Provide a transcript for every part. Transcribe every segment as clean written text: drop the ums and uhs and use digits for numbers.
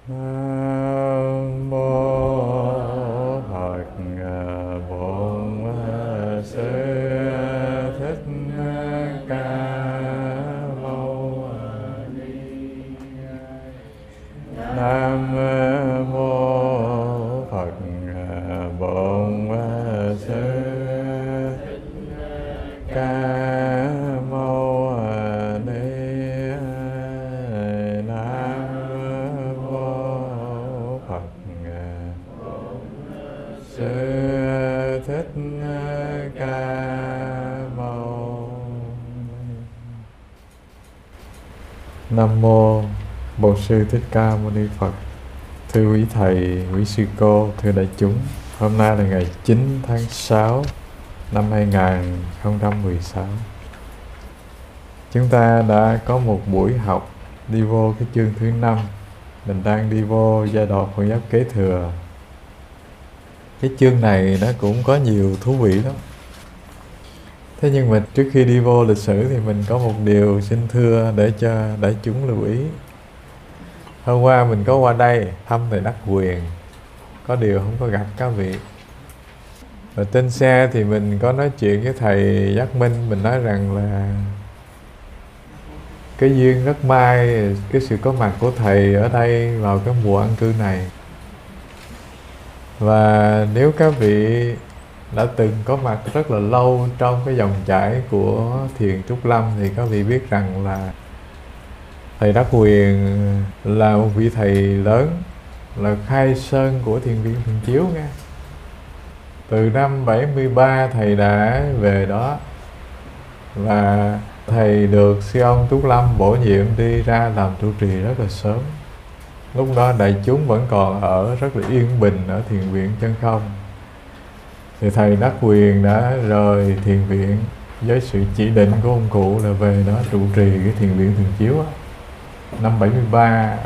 Nam mô Phật Bổn Sư Thích Ca Mâu Ni. Nam mô Phật Bổn Sư Ca Mâu Ni. Nam mô Phật Sư Thích Ca Mâu Ni. Nam mô Bổn Sư Thích Ca Mâu Ni Phật. Thưa quý thầy, quý sư cô, thưa đại chúng, hôm nay là ngày 9 tháng 6 năm 2016. Chúng ta đã có một buổi học đi vô cái chương thứ 5. Mình đang đi vô giai đoạn Hộ Pháp kế thừa. Cái chương này nó cũng có nhiều thú vị lắm. Thế nhưng mà trước khi đi vô lịch sử thì mình có một điều xin thưa để cho đại chúng lưu ý. Hôm qua mình có qua đây thăm thầy Đắc Quyền, có điều không có gặp các vị. Ở trên xe thì mình có nói chuyện với thầy Giác Minh, mình nói rằng là cái duyên rất may cái sự có mặt của thầy ở đây vào cái mùa an cư này. Và nếu các vị đã từng có mặt rất là lâu trong cái dòng chảy của thiền Trúc Lâm thì các vị biết rằng là thầy Đắc Quyền là một vị thầy lớn, là khai sơn của thiền viện Thường Chiếu nha. Từ năm 73 thầy đã về đó và thầy được sư ông Trúc Lâm bổ nhiệm đi ra làm trụ trì rất là sớm. Lúc đó đại chúng vẫn còn ở rất là yên bình ở thiền viện Chân Không. Thì thầy Đắc Quyền đã rời thiền viện với sự chỉ định của ông cụ là về đó trụ trì cái thiền viện Thường Chiếu á. Năm 74.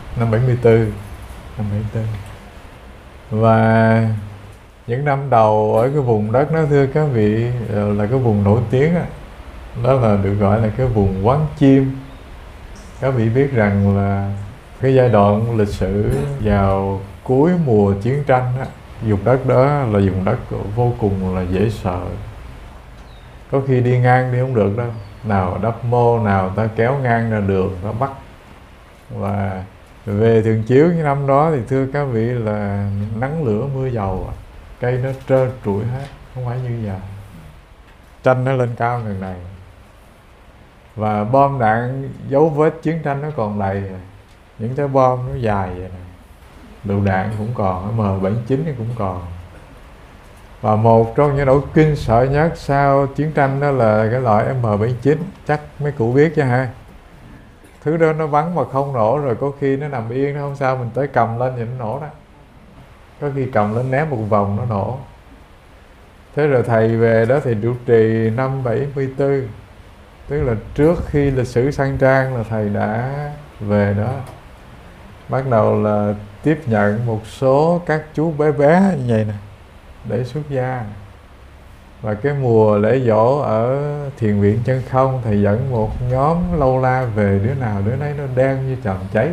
Và những năm đầu ở cái vùng đất đó, thưa các vị, là cái vùng nổi tiếng á, đó là được gọi là cái vùng Quán Chim. Các vị biết rằng là cái giai đoạn lịch sử vào cuối mùa chiến tranh á, vùng đất đó là vùng đất vô cùng là dễ sợ. Có khi đi ngang đi không được đâu, nào đắp mô, nào ta kéo ngang ra đường ta bắt. Và về Thường Chiếu những năm đó thì thưa các vị là nắng lửa mưa dầu, cây nó trơ trụi hết, không phải như giờ. Tranh nó lên cao gần này và bom đạn dấu vết chiến tranh nó còn đầy, những cái bom nó dài vậy này, lựu đạn cũng còn, M79 cũng còn. Và một trong những nỗi kinh sợ nhất sau chiến tranh đó là cái loại M79, chắc mấy cụ biết chứ ha. Thứ đó nó bắn mà không nổ, rồi có khi nó nằm yên nó không sao, mình tới cầm lên thì nó nổ đó. Có khi cầm lên ném một vòng nó nổ. Thế rồi thầy về đó thì trụ trì năm 74, tức là trước khi lịch sử sang trang là thầy đã về đó. Bắt đầu là tiếp nhận một số các chú bé bé như vậy nè để xuất gia. Và cái mùa lễ dỗ ở thiền viện Chân Không, thầy dẫn một nhóm lâu la về, đứa nào đứa nấy nó đen như trần cháy.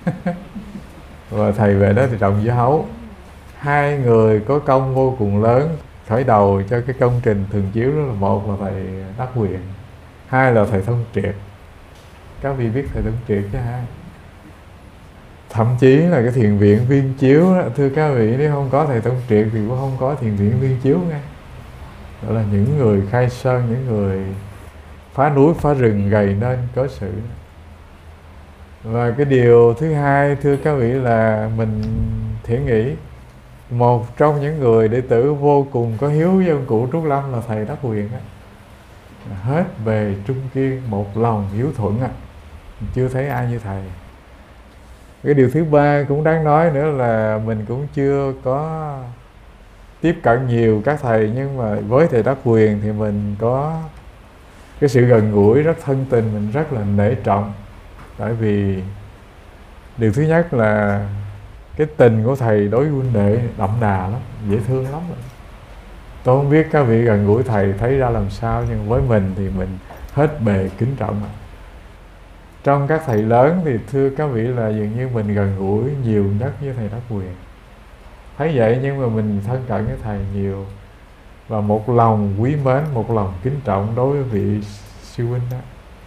Và thầy về đó thì trồng dưa hấu. Hai người có công vô cùng lớn khởi đầu cho cái công trình Thường Chiếu đó là một là thầy Đắc Quyền, hai là thầy Thông Triệt. Các vị biết thầy Thông Triệt chứ ha? Thậm chí là cái thiền viện Viên Chiếu đó, thưa các vị, nếu không có thầy Thông Triệt thì cũng không có thiền viện Viên Chiếu nha. Đó là những người khai sơn, những người phá núi phá rừng gầy nên có sự. Và cái điều thứ hai thưa các vị là mình thiện nghĩ một trong những người đệ tử vô cùng có hiếu với ông cụ Trúc Lâm là thầy Đắc Quyền á. Hết bề trung kiên, một lòng hiếu thuận á, chưa thấy ai như thầy. Cái điều thứ ba cũng đáng nói nữa là mình cũng chưa có tiếp cận nhiều các thầy, nhưng mà với thầy Đắc Quyền thì mình có cái sự gần gũi rất thân tình, mình rất là nể trọng. Tại vì điều thứ nhất là cái tình của thầy đối với huynh đệ đậm đà lắm, dễ thương lắm. Tôi không biết các vị gần gũi thầy thấy ra làm sao, nhưng với mình thì mình hết bề kính trọng. Trong các thầy lớn thì thưa các vị là dường như mình gần gũi nhiều nhất với thầy Đắc Quyền. Thấy vậy nhưng mà mình thân cận với thầy nhiều, và một lòng quý mến, một lòng kính trọng đối với vị sư huynh đó.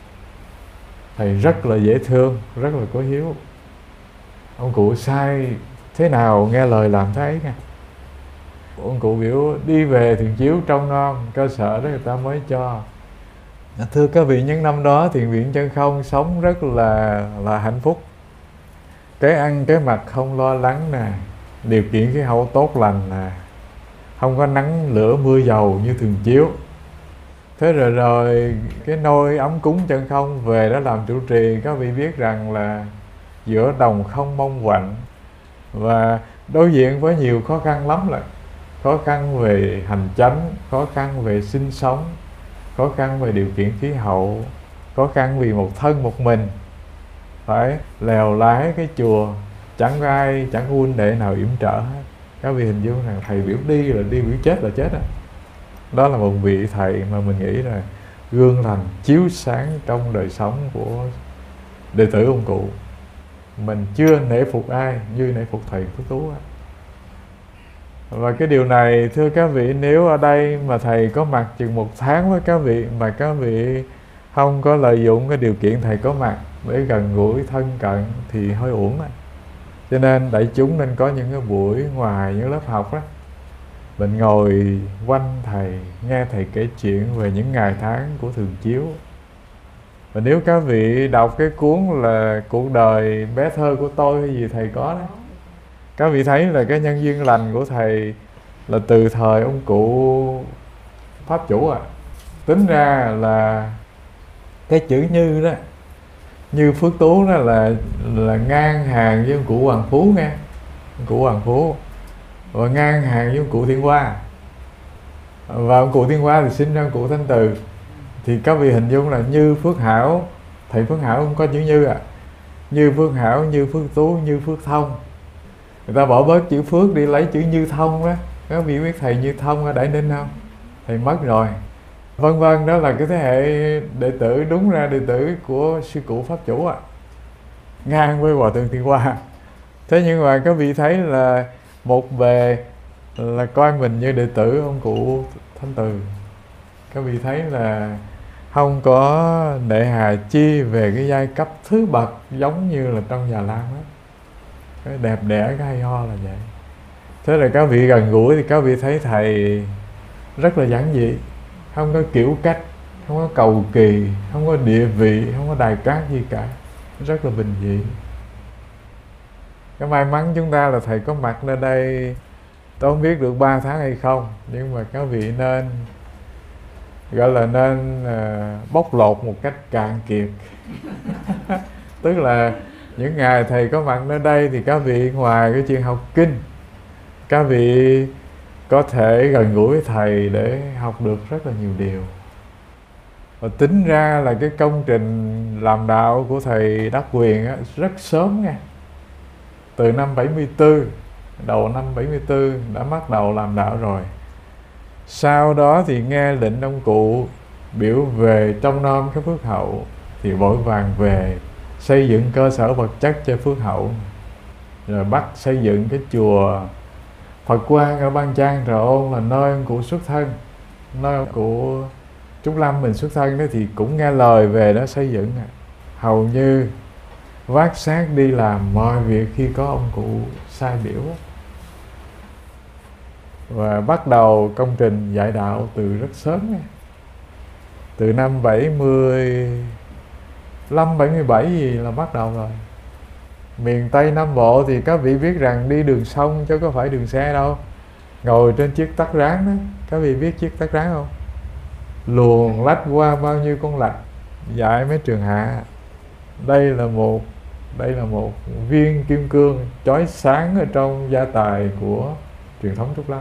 Thầy rất là dễ thương, rất là có hiếu. Ông cụ sai thế nào nghe lời làm thế ấy nha. Ông cụ biểu đi về Thiền Chiếu trông non, cơ sở đó người ta mới cho. Thưa các vị, những năm đó Thiền viện Chân Không sống rất là hạnh phúc. Cái ăn cái mặc không lo lắng nè, điều kiện khí hậu tốt lành nè, không có nắng lửa mưa dầu như Thường Chiếu. Thế rồi cái nôi ấm cúng Chân Không về đó làm trụ trì, các vị biết rằng là giữa đồng không mong quạnh, và đối diện với nhiều khó khăn lắm, là khó khăn về hành chánh, khó khăn về sinh sống, khó khăn về điều kiện khí hậu, khó khăn vì một thân một mình, phải lèo lái cái chùa, chẳng có ai, chẳng có huynh đệ nào yểm trợ hết. Các vị hình dung rằng thầy biểu đi là đi, biểu chết là chết á. Đó là một vị thầy mà mình nghĩ là gương lành chiếu sáng trong đời sống của đệ tử ông cụ. Mình chưa nể phục ai như nể phục thầy Phước Tú á. Và cái điều này thưa các vị, nếu ở đây mà thầy có mặt chừng 1 tháng với các vị, mà các vị không có lợi dụng cái điều kiện thầy có mặt để gần gũi thân cận thì hơi uổng á. Cho nên đại chúng nên có những cái buổi ngoài những lớp học đó, mình ngồi quanh thầy, nghe thầy kể chuyện về những ngày tháng của Thường Chiếu. Và nếu các vị đọc cái cuốn là Cuộc đời bé thơ của tôi hay gì thầy có đó, các vị thấy là cái nhân duyên lành của thầy là từ thời ông cụ Pháp Chủ à. Tính ra là cái chữ Như đó, Như Phước Tú đó là ngang hàng với ông cụ Hoàng Phú nghe. Ông cụ Hoàng Phú và ngang hàng với ông cụ Thiên Hoa. Và ông cụ Thiên Hoa thì sinh ra ông cụ Thanh Từ. Thì các vị hình dung là Như Phước Hảo, thầy Phước Hảo không có chữ Như à. Như Phước Hảo, Như Phước Tú, Như Phước Thông. Người ta bỏ bớt chữ Phước đi lấy chữ Như Thông đó. Các vị biết thầy Như Thông ở Đại Ninh không? Thầy mất rồi. Vân vân, đó là cái thế hệ đệ tử, đúng ra đệ tử của sư cụ Pháp Chủ à, ngang với Hòa Thượng Thiên Hoa. Thế nhưng mà các vị thấy là một bề là coi mình như đệ tử ông cụ Thanh Từ. Các vị thấy là không có nệ hà chi về cái giai cấp thứ bậc giống như là trong nhà Lam đó. Cái đẹp đẽ, cái hay ho là vậy. Thế là các vị gần gũi thì các vị thấy thầy rất là giản dị, không có kiểu cách, không có cầu kỳ, không có địa vị, không có đài cát gì cả, rất là bình dị. Cái may mắn chúng ta là thầy có mặt nơi đây, tôi không biết được 3 tháng hay không, nhưng mà các vị nên gọi là nên bóc lột một cách cạn kiệt. Tức là những ngày thầy có mặt nơi đây thì các vị ngoài cái chuyện học kinh, các vị có thể gần gũi với thầy để học được rất là nhiều điều. Và tính ra là cái công trình làm đạo của thầy Đắc Quyền á, rất sớm nha. Từ năm 74, đầu năm 74 đã bắt đầu làm đạo rồi. Sau đó thì nghe lệnh ông cụ biểu về trông nom cái phước hậu, thì vội vàng về xây dựng cơ sở vật chất cho phước hậu, rồi bắt xây dựng cái chùa Phật Quang ở Ban Trang Trà Ôn, là nơi ông cụ xuất thân, nơi ông cụ Trúc Lâm mình xuất thân đó, thì cũng nghe lời về đó xây dựng. Hầu như vác xác đi làm mọi việc khi có ông cụ sai biểu. Và bắt đầu công trình dạy đạo từ rất sớm. Từ năm 75, 77 gì là bắt đầu rồi. Miền Tây Nam Bộ thì các vị biết rằng đi đường sông chứ có phải đường xe đâu. Ngồi trên chiếc tắc rán đó, các vị biết chiếc tắc rán không? Luồn lách qua bao nhiêu con lạch, dạy mấy trường hạ. Đây là một viên kim cương chói sáng ở trong gia tài của truyền thống Trúc Lâm.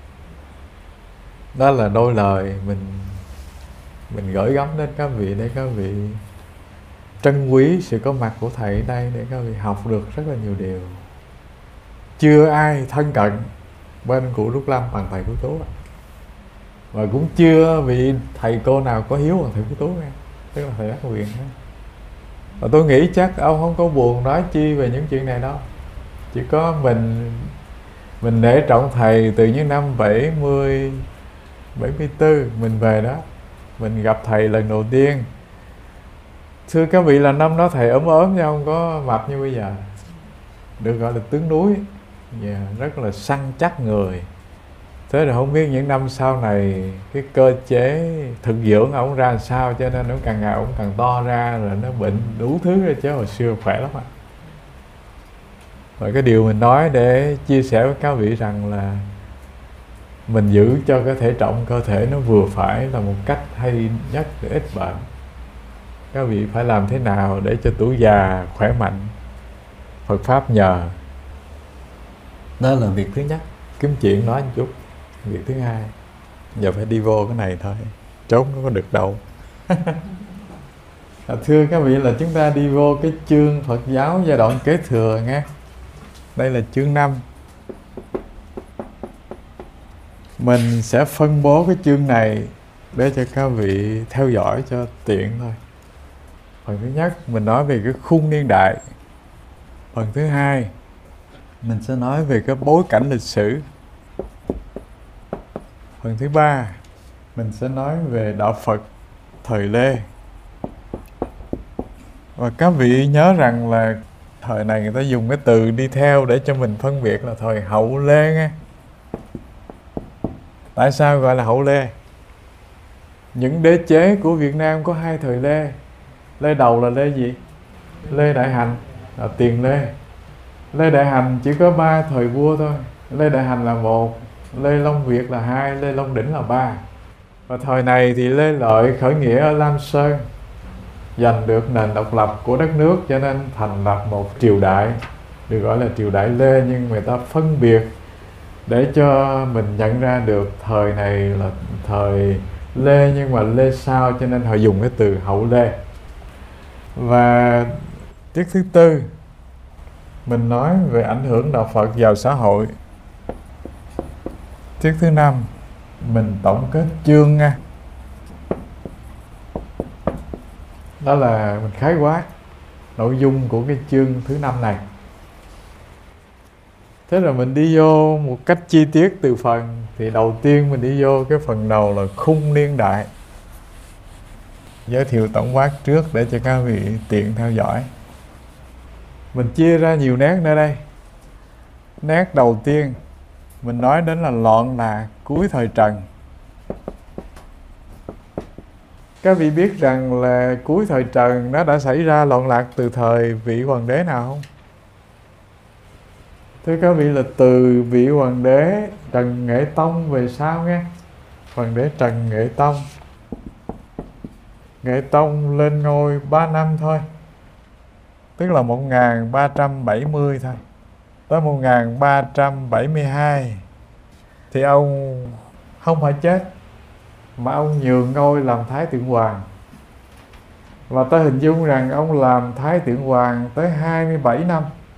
Đó là đôi lời mình gửi gắm đến các vị để các vị trân quý sự có mặt của thầy ở đây, để các vị học được rất là nhiều điều. Chưa ai thân cận bên cụ Trúc Lâm bằng thầy Phước Tú, và cũng chưa vị thầy cô nào có hiếu bằng thầy Phước Tú nghe, tức là thầy Đắc Quyền đó. Mà tôi nghĩ chắc ông không có buồn nói chi về những chuyện này đâu. Chỉ có mình nể trọng thầy từ những năm 70, 74 mình về đó. Mình gặp thầy lần đầu tiên. Thưa các vị, là năm đó thầy ốm ốm chứ không có mập như bây giờ. Được gọi là tướng núi. Rất là săn chắc người. Thế rồi không biết những năm sau này cái cơ chế thực dưỡng ổng ra làm sao, cho nên nó càng ngày ổng càng to ra, rồi nó bệnh đủ thứ rồi, chứ hồi xưa khỏe lắm ạ. Và cái điều mình nói để chia sẻ với các vị rằng là mình giữ cho cái thể trọng cơ thể nó vừa phải là một cách hay nhất để ít bệnh. Các vị phải làm thế nào để cho tuổi già khỏe mạnh, Phật Pháp nhờ. Đó là việc thứ nhất. Kiếm chuyện nói một chút. Việc thứ hai, giờ phải đi vô cái này thôi, trốn nó có được đâu. Thưa các vị, là chúng ta đi vô cái chương Phật giáo giai đoạn kế thừa nghe. Đây là chương 5. Mình sẽ phân bố cái chương này để cho các vị theo dõi cho tiện thôi. Phần thứ nhất mình nói về cái khung niên đại. Phần thứ hai mình sẽ nói về cái bối cảnh lịch sử. Phần thứ ba mình sẽ nói về đạo Phật thời Lê. Và các vị nhớ rằng là thời này người ta dùng cái từ đi theo để cho mình phân biệt là thời Hậu Lê nghe. Tại sao gọi là Hậu Lê? Những đế chế của Việt Nam có hai thời Lê. Lê đầu là Lê gì? Lê Đại Hành là tiền Lê. Lê Đại Hành chỉ có 3 thời vua thôi. Lê Đại Hành là 1, Lê Long Việt là 2, Lê Long Đỉnh là 3. Và thời này thì Lê Lợi khởi nghĩa ở Lam Sơn, giành được nền độc lập của đất nước, cho nên thành lập một triều đại, được gọi là triều đại Lê. Nhưng người ta phân biệt để cho mình nhận ra được thời này là thời Lê, nhưng mà Lê sau, cho nên họ dùng cái từ Hậu Lê. Và tiết thứ tư mình nói về ảnh hưởng đạo Phật vào xã hội. Tiết thứ năm mình tổng kết chương nha. Đó là mình khái quát nội dung của cái chương thứ 5 này. Thế rồi mình đi vô một cách chi tiết từ phần. Thì đầu tiên mình đi vô cái phần đầu là khung niên đại. Giới thiệu tổng quát trước để cho các vị tiện theo dõi. Mình chia ra nhiều nét nơi đây. Nét đầu tiên mình nói đến là loạn lạc cuối thời Trần. Các vị biết rằng là cuối thời Trần nó đã xảy ra loạn lạc từ thời vị hoàng đế nào không? Thưa các vị, là từ vị hoàng đế Trần Nghệ Tông về sau nghe. Hoàng đế Trần Nghệ Tông. Nghệ Tông lên ngôi 3 năm thôi, tức là 1370 thôi. Tới 1372 thì ông không phải chết, mà ông nhường ngôi làm Thái Thượng Hoàng. Và ta hình dung rằng ông làm Thái Thượng Hoàng tới 27 năm.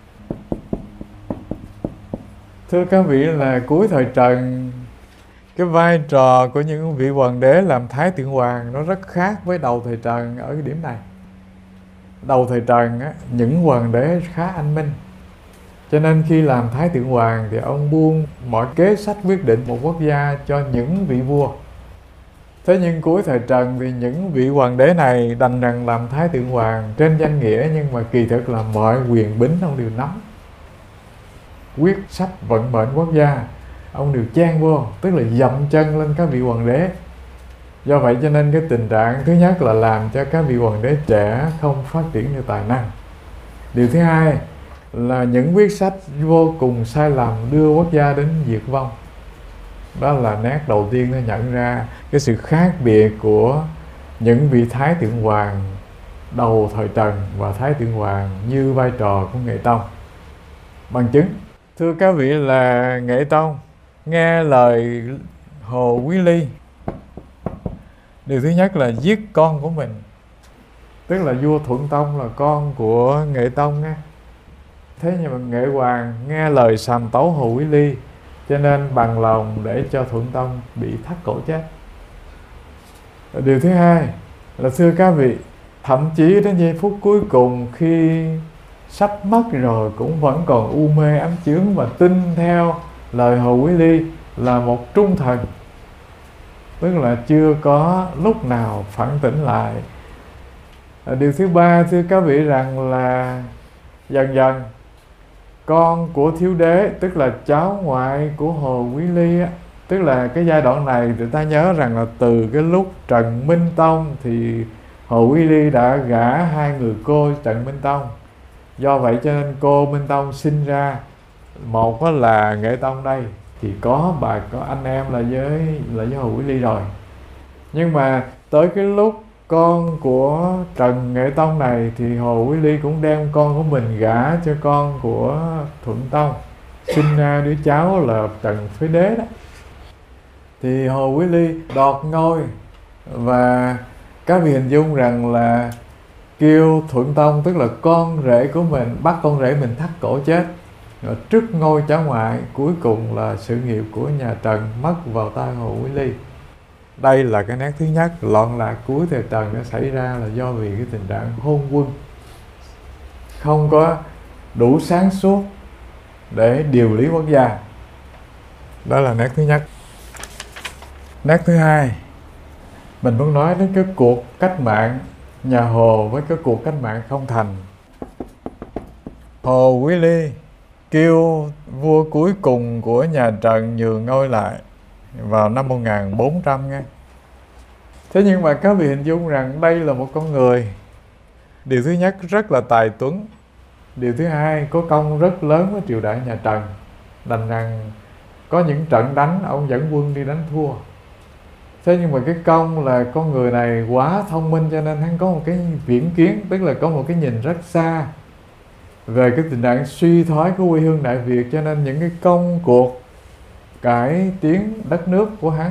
Thưa các vị, là cuối thời Trần, cái vai trò của những vị hoàng đế làm Thái Thượng Hoàng nó rất khác với đầu thời Trần ở cái điểm này. Đầu thời Trần á, những hoàng đế khá anh minh, cho nên khi làm Thái Thượng Hoàng thì ông buông mọi kế sách quyết định một quốc gia cho những vị vua. Thế nhưng cuối thời Trần thì những vị hoàng đế này đành rằng làm Thái Thượng Hoàng trên danh nghĩa, nhưng mà kỳ thực là mọi quyền bính ông đều nắm. Quyết sách vận mệnh quốc gia ông đều chen vô, tức là dậm chân lên các vị hoàng đế. Do vậy cho nên cái tình trạng thứ nhất là làm cho các vị hoàng đế trẻ không phát triển được tài năng. Điều thứ hai là những quyết sách vô cùng sai lầm đưa quốc gia đến diệt vong. Đó là nét đầu tiên nó nhận ra cái sự khác biệt của những vị Thái Thượng Hoàng đầu thời Trần và Thái Thượng Hoàng như vai trò của Nghệ Tông. Bằng chứng, thưa các vị, là Nghệ Tông nghe lời Hồ Quý Ly. Điều thứ nhất là giết con của mình, tức là vua Thuận Tông là con của Nghệ Tông nghe. Thế nhưng mà Nghệ Hoàng nghe lời sàm tấu Hồ Quý Ly, cho nên bằng lòng để cho Thuận Tông bị thắt cổ chết. Điều thứ hai là, thưa các vị, Thậm chí đến giây phút cuối cùng khi sắp mất rồi cũng vẫn còn u mê ám chướng và tin theo lời Hồ Quý Ly là một trung thần, tức là chưa có lúc nào phản tỉnh lại. Điều thứ ba, thưa các vị, rằng là dần dần con của thiếu đế, tức là cháu ngoại của Hồ Quý Ly á, tức là cái giai đoạn này người ta nhớ rằng là từ cái lúc Trần Minh Tông thì Hồ Quý Ly đã gả hai người cô Trần Minh Tông. Do vậy cho nên cô Minh Tông sinh ra, một là Nghệ Tông đây thì có anh em là với Hồ Quý Ly rồi. Nhưng mà tới cái lúc con của Trần Nghệ Tông này thì Hồ Quý Ly cũng đem con của mình gả cho con của Thuận Tông, sinh ra đứa cháu là Trần Phế Đế đó. Thì Hồ Quý Ly đoạt ngôi, và các vị hình dung rằng là kêu Thuận Tông, tức là con rể của mình, bắt con rể mình thắt cổ chết, rồi trước ngôi cháu ngoại. Cuối cùng là sự nghiệp của nhà Trần mất vào tay Hồ Quý Ly. Đây là cái nét thứ nhất. Loạn lạc cuối thời Trần đã xảy ra là do vì cái tình trạng hôn quân, không có đủ sáng suốt để điều lý quốc gia. Đó là nét thứ nhất. Nét thứ hai, mình muốn nói đến cái cuộc cách mạng nhà Hồ với cái cuộc cách mạng không thành. Hồ Quý Ly kêu vua cuối cùng của nhà Trần nhường ngôi lại vào năm 1400 nghe. Thế nhưng mà các vị hình dung rằng đây là một con người, điều thứ nhất rất là tài tuấn, điều thứ hai có công rất lớn với triều đại nhà Trần. Đành rằng có những trận đánh ông dẫn quân đi đánh thua. Thế nhưng mà cái công là con người này quá thông minh, cho nên hắn có một cái viễn kiến, tức là có một cái nhìn rất xa về cái tình trạng suy thoái của quê hương Đại Việt. Cho nên những cái công cuộc cải tiến đất nước của hắn,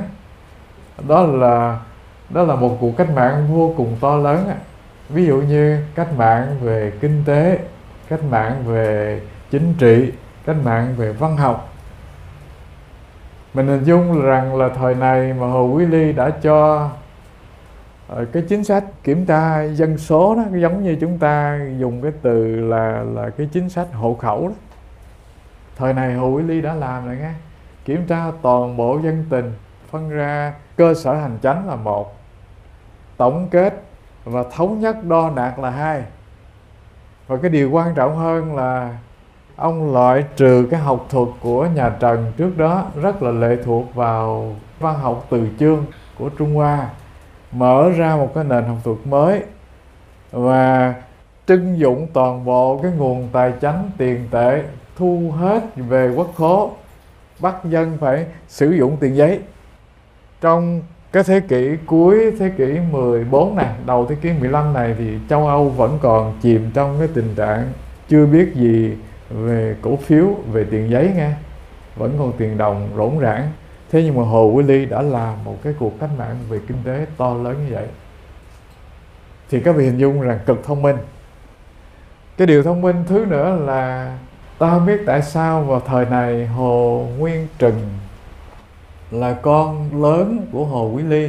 đó là một cuộc cách mạng vô cùng to lớn. Ví dụ như cách mạng về kinh tế, cách mạng về chính trị, cách mạng về văn học. Mình hình dung rằng là thời này mà Hồ Quý Ly đã cho cái chính sách kiểm tra dân số đó, giống như chúng ta dùng cái từ là cái chính sách hộ khẩu đó. Thời này Hồ Quý Ly đã làm rồi nghe. Kiểm tra toàn bộ dân tình, phân ra cơ sở hành chánh là một, tổng kết và thống nhất đo đạc là hai. Và cái điều quan trọng hơn là ông loại trừ cái học thuật của nhà Trần trước đó rất là lệ thuộc vào văn học từ chương của Trung Hoa, mở ra một cái nền học thuật mới và trưng dụng toàn bộ cái nguồn tài chánh tiền tệ, thu hết về quốc khố, bắt dân phải sử dụng tiền giấy. Trong cái thế kỷ cuối thế kỷ 14 này, đầu thế kỷ 15 này thì châu Âu vẫn còn chìm trong cái tình trạng chưa biết gì về cổ phiếu, về tiền giấy nghe, vẫn còn tiền đồng rỗng rãng. Thế nhưng mà Hồ Quý Ly đã làm một cái cuộc cách mạng về kinh tế to lớn như vậy, thì các vị hình dung rằng cực thông minh. Cái điều thông minh thứ nữa là ta không biết tại sao vào thời này Hồ Nguyên Trừng là con lớn của Hồ Quý Ly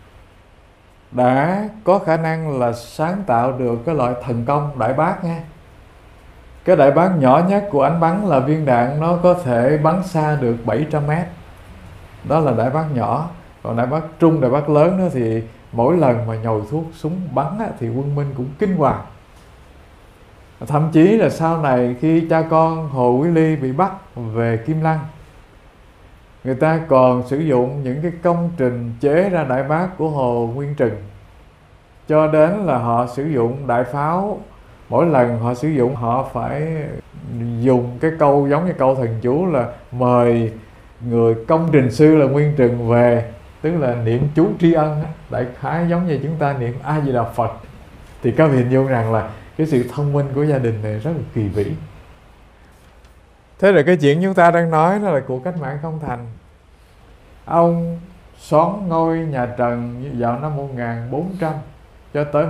đã có khả năng là sáng tạo được cái loại thần công đại bác nha. Cái đại bác nhỏ nhất của ánh bắn là viên đạn nó có thể bắn xa được 700 mét. Đó là đại bác nhỏ. Còn đại bác trung, đại bác lớn đó thì mỗi lần mà nhồi thuốc súng bắn á, thì quân Minh cũng kinh hoàng. Thậm chí là sau này khi cha con Hồ Quý Ly bị bắt về Kim Lăng, người ta còn sử dụng những cái công trình chế ra đại bác của Hồ Nguyên Trừng, cho đến là họ sử dụng đại pháo. Mỗi lần họ sử dụng họ phải dùng cái câu giống như câu thần chú là mời người công trình sư là Nguyên Trừng về, tức là niệm chú tri ân, đại khái giống như chúng ta niệm A Di Đà Phật. Thì các vị hình dung rằng là cái sự thông minh của gia đình này rất là kỳ vĩ. Thế rồi cái chuyện chúng ta đang nói đó là cuộc cách mạng không thành. Ông soán ngôi nhà Trần vào năm 1400 cho tới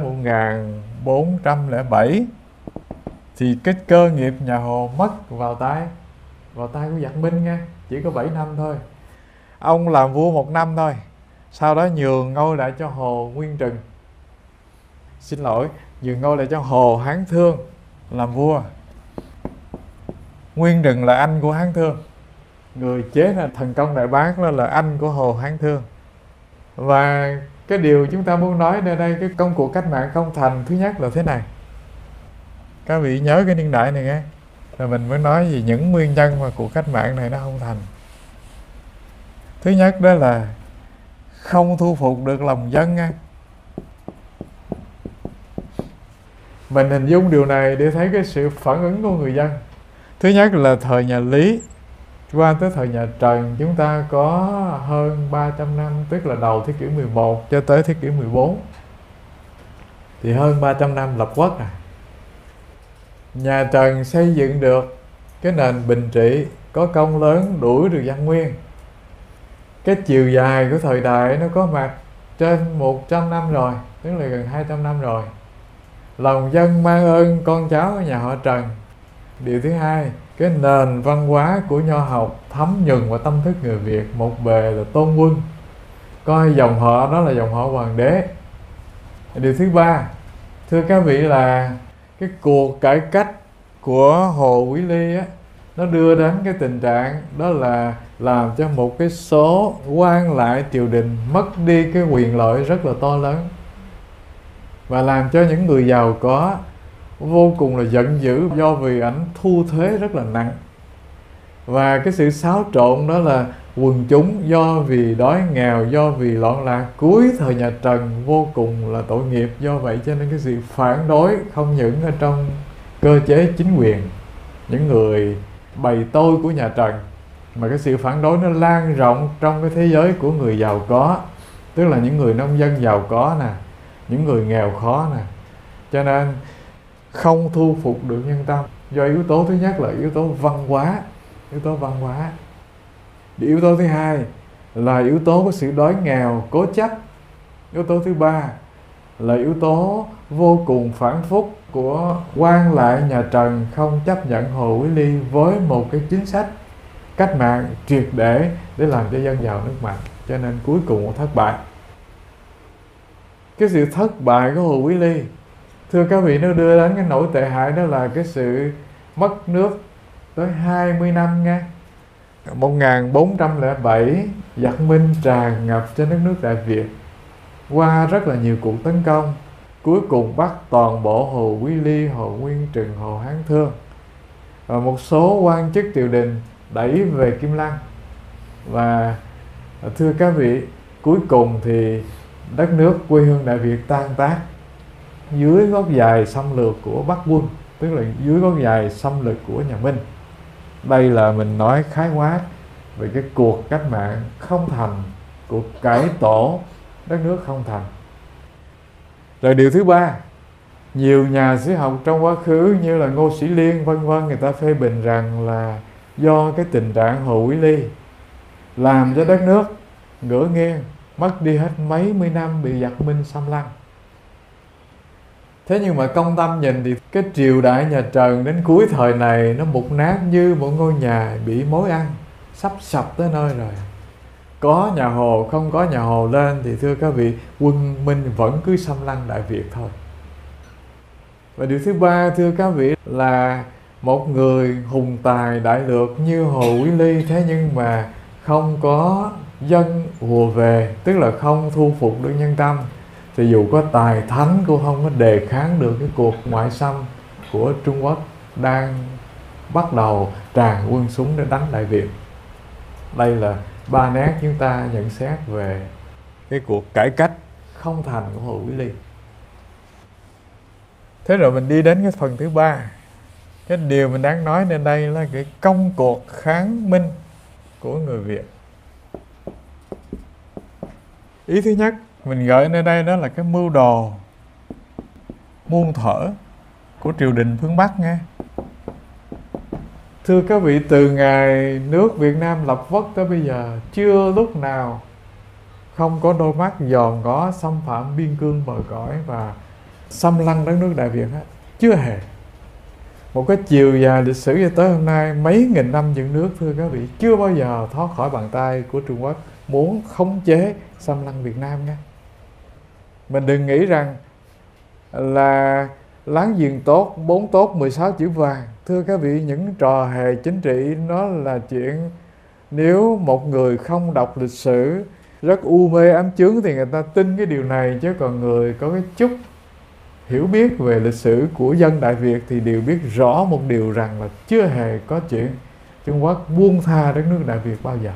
1407 thì cái cơ nghiệp nhà Hồ mất vào tay của giặc Minh nha, chỉ có 7 năm thôi. Ông làm vua 1 năm thôi, sau đó nhường ngôi lại cho Hồ Nguyên Trừng. xin lỗi, nhường ngôi lại cho Hồ Hán Thương làm vua. Nguyên Rừng là anh của Hán Thương, người chế ra thần công Đại Bác đó là anh của Hồ Hán Thương. Và cái điều chúng ta muốn nói ở đây, cái công cuộc cách mạng không thành, thứ nhất là thế này. Các vị nhớ cái niên đại này nghe, rồi mình mới nói về những nguyên nhân mà cuộc cách mạng này nó không thành. Thứ nhất đó là không thu phục được lòng dân nghe. Mình hình dung điều này để thấy cái sự phản ứng của người dân. Thứ nhất là thời nhà Lý qua tới thời nhà Trần, chúng ta có hơn 300 năm, tức là đầu thế kỷ 11 cho tới thế kỷ 14. Thì hơn 300 năm lập quốc à. Nhà Trần xây dựng được cái nền bình trị, có công lớn đuổi được Văn Nguyên. Cái chiều dài của thời đại nó có mặt trên 100 năm rồi, tức là gần 200 năm rồi. Lòng dân mang ơn con cháu ở nhà họ Trần. Điều thứ hai, cái nền văn hóa của nho học thấm nhuần vào tâm thức người Việt, một bề là tôn quân, coi dòng họ đó là dòng họ hoàng đế. Điều thứ ba, thưa các vị, là cái cuộc cải cách của Hồ Quý Ly á, nó đưa đến cái tình trạng đó là làm cho một cái số quan lại triều đình mất đi cái quyền lợi rất là to lớn, và làm cho những người giàu có vô cùng là giận dữ, do vì ảnh thu thuế rất là nặng. Và cái sự xáo trộn đó là quần chúng do vì đói nghèo, do vì loạn lạc cuối thời nhà Trần vô cùng là tội nghiệp. Do vậy cho nên cái sự phản đối không những ở trong cơ chế chính quyền, những người bày tôi của nhà Trần, mà cái sự phản đối nó lan rộng trong cái thế giới của người giàu có, tức là những người nông dân giàu có nè, những người nghèo khó nè. Cho nên không thu phục được nhân tâm do yếu tố thứ nhất là yếu tố văn hóa, yếu tố văn hóa. Yếu tố thứ hai là yếu tố của sự đói nghèo cố chấp. Yếu tố thứ ba là yếu tố vô cùng phản phúc của quan lại nhà Trần không chấp nhận Hồ Quý Ly với một cái chính sách cách mạng triệt để làm cho dân giàu nước mạnh, cho nên cuối cùng thất bại. Cái sự thất bại của Hồ Quý Ly, thưa các vị, nó đưa đến cái nỗi tệ hại, đó là cái sự mất nước tới 20 năm nghe. 1407 giặc Minh tràn ngập trên đất nước Đại Việt, qua rất là nhiều cuộc tấn công, cuối cùng bắt toàn bộ Hồ Quý Ly, Hồ Nguyên Trừng, Hồ Hán Thương và một số quan chức triều đình đẩy về Kim Lăng. Và thưa các vị, cuối cùng thì đất nước quê hương Đại Việt tan tác dưới gót giày xâm lược của Bắc quân, tức là dưới gót giày xâm lược của nhà Minh. Đây là mình nói khái quát về cái cuộc cách mạng không thành, cuộc cải tổ đất nước không thành. Rồi điều thứ ba, nhiều nhà sử học trong quá khứ như là Ngô Sĩ Liên vân vân, người ta phê bình rằng là do cái tình trạng Hồ Quý Ly làm cho đất nước ngửa nghiêng, mất đi hết mấy mươi năm bị giặc Minh xâm lăng. Thế nhưng mà công tâm nhìn thì cái triều đại nhà Trần đến cuối thời này nó mục nát như một ngôi nhà bị mối ăn, sắp sập tới nơi rồi. Có nhà Hồ, không có nhà Hồ lên thì thưa các vị, quân Minh vẫn cứ xâm lăng Đại Việt thôi. Và điều thứ ba, thưa các vị, là một người hùng tài đại lược như Hồ Quý Ly, thế nhưng mà không có dân hùa về, tức là không thu phục được nhân tâm, thì dù có tài thánh cũng không có đề kháng được cái cuộc ngoại xâm của Trung Quốc đang bắt đầu tràn quân súng để đánh Đại Việt. Đây là ba nét chúng ta nhận xét về cái cuộc cải cách không thành của Hồ Quý Ly. Thế rồi mình đi đến cái phần thứ ba. Cái điều mình đang nói đến đây là cái công cuộc kháng Minh của người Việt. Ý thứ nhất mình gợi nơi đây đó là cái mưu đồ muôn thuở của triều đình phương Bắc nghe. Thưa các vị, từ ngày nước Việt Nam lập quốc tới bây giờ, chưa lúc nào không có đôi mắt dòm ngó xâm phạm biên cương bờ cõi và xâm lăng đất nước Đại Việt hết. Chưa hề. Một cái chiều dài lịch sử cho tới hôm nay, mấy nghìn năm dựng nước, thưa các vị, chưa bao giờ thoát khỏi bàn tay của Trung Quốc muốn khống chế xâm lăng Việt Nam nghe. Mình đừng nghĩ rằng là láng giềng tốt, 4 tốt, 16 chữ vàng. Thưa các vị, những trò hề chính trị nó là chuyện, nếu một người không đọc lịch sử, rất u mê ám chướng thì người ta tin cái điều này, chứ còn người có cái chút hiểu biết về lịch sử của dân Đại Việt thì đều biết rõ một điều rằng là chưa hề có chuyện Trung Quốc buông tha đất nước Đại Việt bao giờ.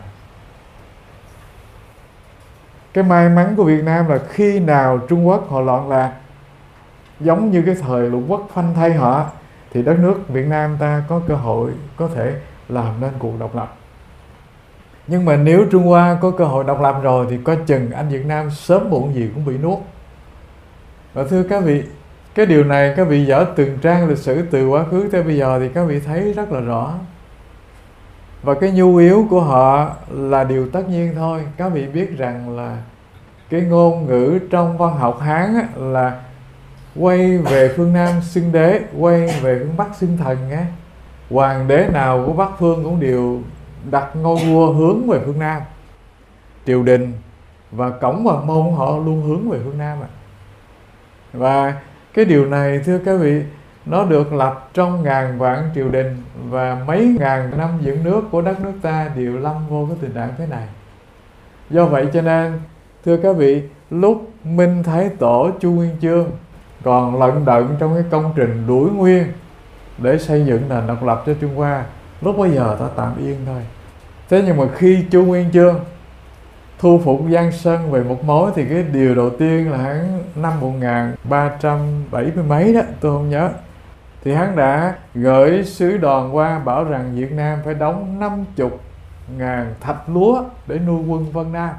Cái may mắn của Việt Nam là khi nào Trung Quốc họ loạn lạc, giống như cái thời lục quốc phanh thay họ, thì đất nước Việt Nam ta có cơ hội có thể làm nên cuộc độc lập. Nhưng mà nếu Trung Hoa có cơ hội độc lập rồi thì coi chừng anh Việt Nam sớm muộn gì cũng bị nuốt. Và thưa các vị, cái điều này các vị dở từng trang lịch sử từ quá khứ tới bây giờ thì các vị thấy rất là rõ. Và cái nhu yếu của họ là điều tất nhiên thôi. Các vị biết rằng là cái ngôn ngữ trong văn học Hán á, là quay về phương Nam xưng đế, quay về phương Bắc xưng thần á. Hoàng đế nào của Bắc phương cũng đều đặt ngôi vua hướng về phương Nam. Triều đình và cổng Hoàng môn họ luôn hướng về phương Nam. Và cái điều này thưa các vị, nó được lập trong ngàn vạn triều đình, và mấy ngàn năm dựng nước của đất nước ta đều lâm vô cái tình trạng thế này. Do vậy cho nên thưa các vị, lúc Minh Thái Tổ Chu Nguyên Chương còn lận đận trong cái công trình đuổi nguyên để xây dựng nền độc lập cho Trung Hoa, lúc bấy giờ ta tạm yên thôi. Thế nhưng mà khi Chu Nguyên Chương thu phục Giang Sơn về một mối thì cái điều đầu tiên là hắn năm 1370 mấy đó, tôi không nhớ, thì hắn đã gửi sứ đoàn qua bảo rằng Việt Nam phải đóng 50.000 thạch lúa để nuôi quân Vân Nam.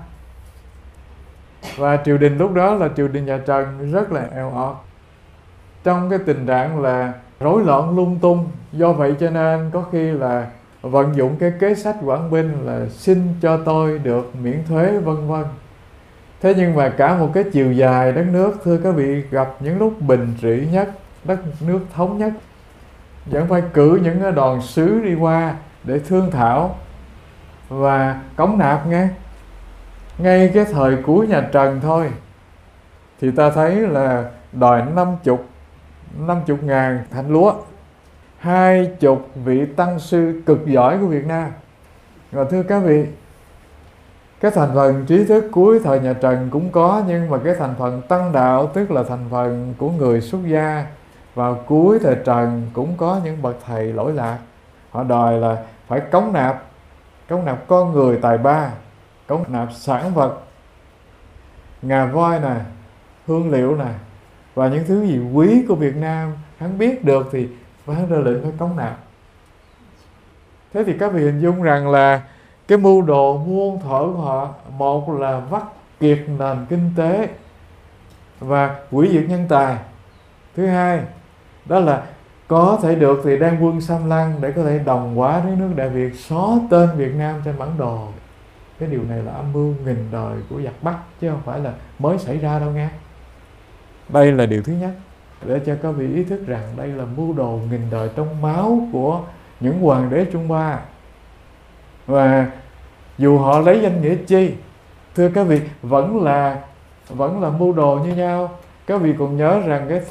Và triều đình lúc đó là triều đình nhà Trần rất là eo ọt, trong cái tình trạng là rối loạn lung tung. Do vậy cho nên có khi là vận dụng cái kế sách Quảng Binh là xin cho tôi được miễn thuế vân vân. Thế nhưng mà cả một cái chiều dài đất nước, thưa các vị, gặp những lúc bình trị nhất, đất nước thống nhất, vẫn phải cử những đoàn sứ đi qua để thương thảo và cống nạp nghe. Ngay cái thời cuối nhà Trần thôi thì ta thấy là đòi 50.000 thạch lúa, 20 vị tăng sư cực giỏi của Việt Nam. Và thưa các vị, cái thành phần trí thức cuối thời nhà Trần cũng có, nhưng mà cái thành phần tăng đạo, tức là thành phần của người xuất gia, vào cuối thời Trần cũng có những bậc thầy lỗi lạc. Họ đòi là phải cống nạp con người tài ba, cống nạp sản vật, ngà voi nè, hương liệu nè, và những thứ gì quý của Việt Nam hắn biết được thì hắn ra lệnh phải cống nạp. Thế thì các vị hình dung rằng là cái mưu đồ muôn thuở của họ, một là vắt kiệt nền kinh tế và hủy diệt nhân tài, thứ hai đó là có thể được thì đem quân xâm lăng để có thể đồng hóa với nước Đại Việt, xóa tên Việt Nam trên bản đồ. Cái điều này là âm mưu nghìn đời của giặc Bắc, chứ không phải là mới xảy ra đâu nghe. Đây là điều thứ nhất, để cho các vị ý thức rằng đây là mưu đồ nghìn đời trong máu của những hoàng đế Trung Hoa. Và dù họ lấy danh nghĩa chi, thưa các vị, vẫn là mưu đồ như nhau. Các vị còn nhớ rằng cái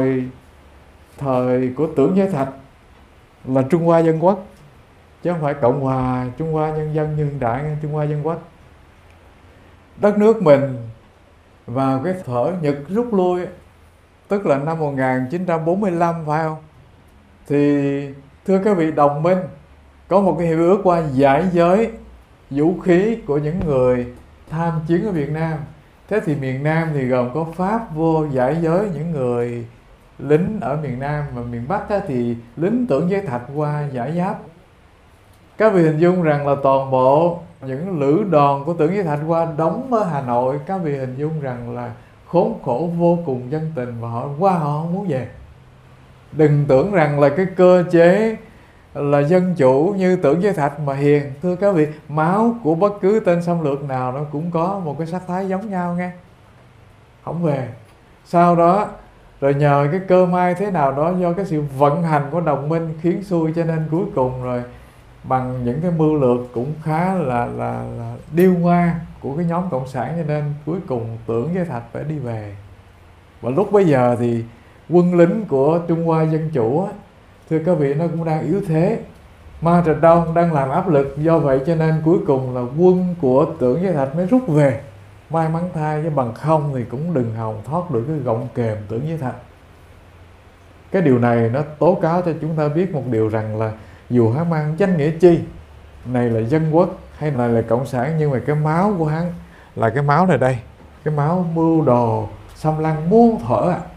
thời của Tưởng Giới Thạch là Trung Hoa Dân Quốc, chứ không phải Cộng hòa Trung Hoa Nhân dân như hiện đại, Trung Hoa Dân Quốc. Đất nước mình vào cái thở Nhật rút lui, tức là năm 1945 phải không? Thì thưa các vị, đồng minh có một cái hiệp ước qua giải giới vũ khí của những người tham chiến ở Việt Nam. Thế thì miền Nam thì gồm có Pháp vô giải giới những người lính ở miền Nam, và miền Bắc thì lính Tưởng Giới Thạch qua giải giáp. Các vị hình dung rằng là toàn bộ những lữ đoàn của Tưởng Giới Thạch qua đóng ở Hà Nội, các vị hình dung rằng là khốn khổ vô cùng dân tình, và họ không muốn về. Đừng tưởng rằng là cái cơ chế là dân chủ như Tưởng Giới Thạch mà hiền. Thưa các vị, máu của bất cứ tên xâm lược nào nó cũng có một cái sắc thái giống nhau nghe. Không về. Sau đó rồi nhờ cái cơ may thế nào đó, do cái sự vận hành của đồng minh khiến xui, cho nên cuối cùng rồi bằng những cái mưu lược cũng khá là điêu ngoa của cái nhóm cộng sản, cho nên cuối cùng Tưởng Giới Thạch phải đi về. Và lúc bấy giờ thì quân lính của Trung Hoa Dân Chủ á, thưa các vị, nó cũng đang yếu thế. Ma Trạch Đông đang làm áp lực, do vậy cho nên cuối cùng là quân của Tưởng Giới Thạch mới rút về. May mắn thay, chứ bằng không thì cũng đừng hòng thoát được cái gọng kềm Tưởng Giới Thạch. Cái điều này nó tố cáo cho chúng ta biết một điều rằng là dù hắn mang danh nghĩa chi, này là dân quốc hay là cộng sản, nhưng mà cái máu của hắn là cái máu này đây, cái máu mưu đồ xâm lăng muôn thuở à.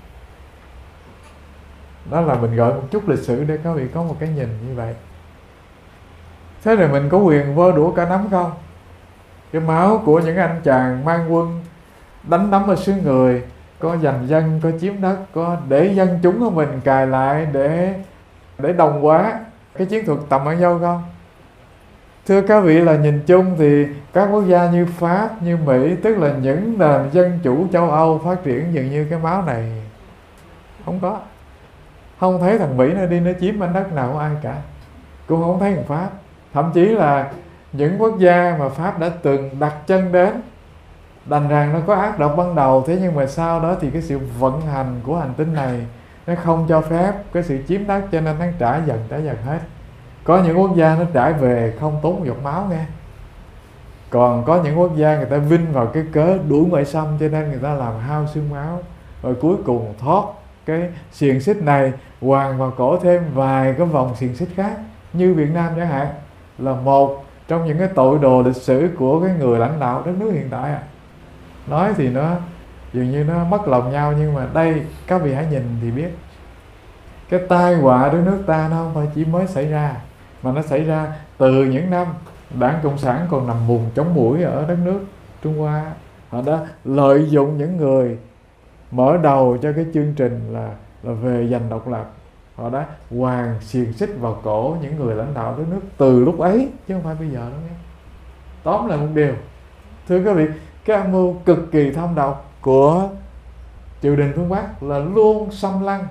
Đó là mình gọi một chút lịch sử để các vị có một cái nhìn như vậy. Thế rồi mình có quyền vơ đũa cả nắm không? Cái máu của những anh chàng mang quân đánh đấm ở xứ người, có giành dân, có chiếm đất, có để dân chúng của mình cài lại để đồng hóa cái chiến thuật tầm An Dâu không? Thưa các vị, là nhìn chung thì các quốc gia như Pháp, như Mỹ, tức là những nền dân chủ châu Âu phát triển dường như cái máu này không có. Không thấy thằng Mỹ nó đi nó chiếm mảnh đất nào của ai cả, cũng không thấy thằng Pháp. Thậm chí là những quốc gia mà Pháp đã từng đặt chân đến, đành rằng nó có ác độc ban đầu, thế nhưng mà sau đó thì cái sự vận hành của hành tinh này nó không cho phép cái sự chiếm đất, cho nên nó trả dần hết. Có những quốc gia nó trải về không tốn một giọt máu nghe. Còn có những quốc gia người ta vinh vào cái cớ đuổi ngoại xâm, cho nên người ta làm hao xương máu, rồi cuối cùng thoát cái xiềng xích này, hoàng vào cổ thêm vài cái vòng xiềng xích khác. Như Việt Nam chẳng hạn, là một trong những cái tội đồ lịch sử của cái người lãnh đạo đất nước hiện tại à. Nói thì nó dường như nó mất lòng nhau, nhưng mà đây các vị hãy nhìn thì biết, cái tai họa đất nước ta nó không phải chỉ mới xảy ra, mà nó xảy ra từ những năm Đảng Cộng sản còn nằm vùng chống muỗi ở đất nước Trung Hoa. Họ đã lợi dụng những người mở đầu cho cái chương trình là về giành độc lập, họ đã hoàn xiềng xích vào cổ những người lãnh đạo đất nước từ lúc ấy, chứ không phải bây giờ đâu nghe. Tóm lại một điều, thưa các vị, cái âm mưu cực kỳ thâm độc của triều đình phương Bắc là luôn xâm lăng,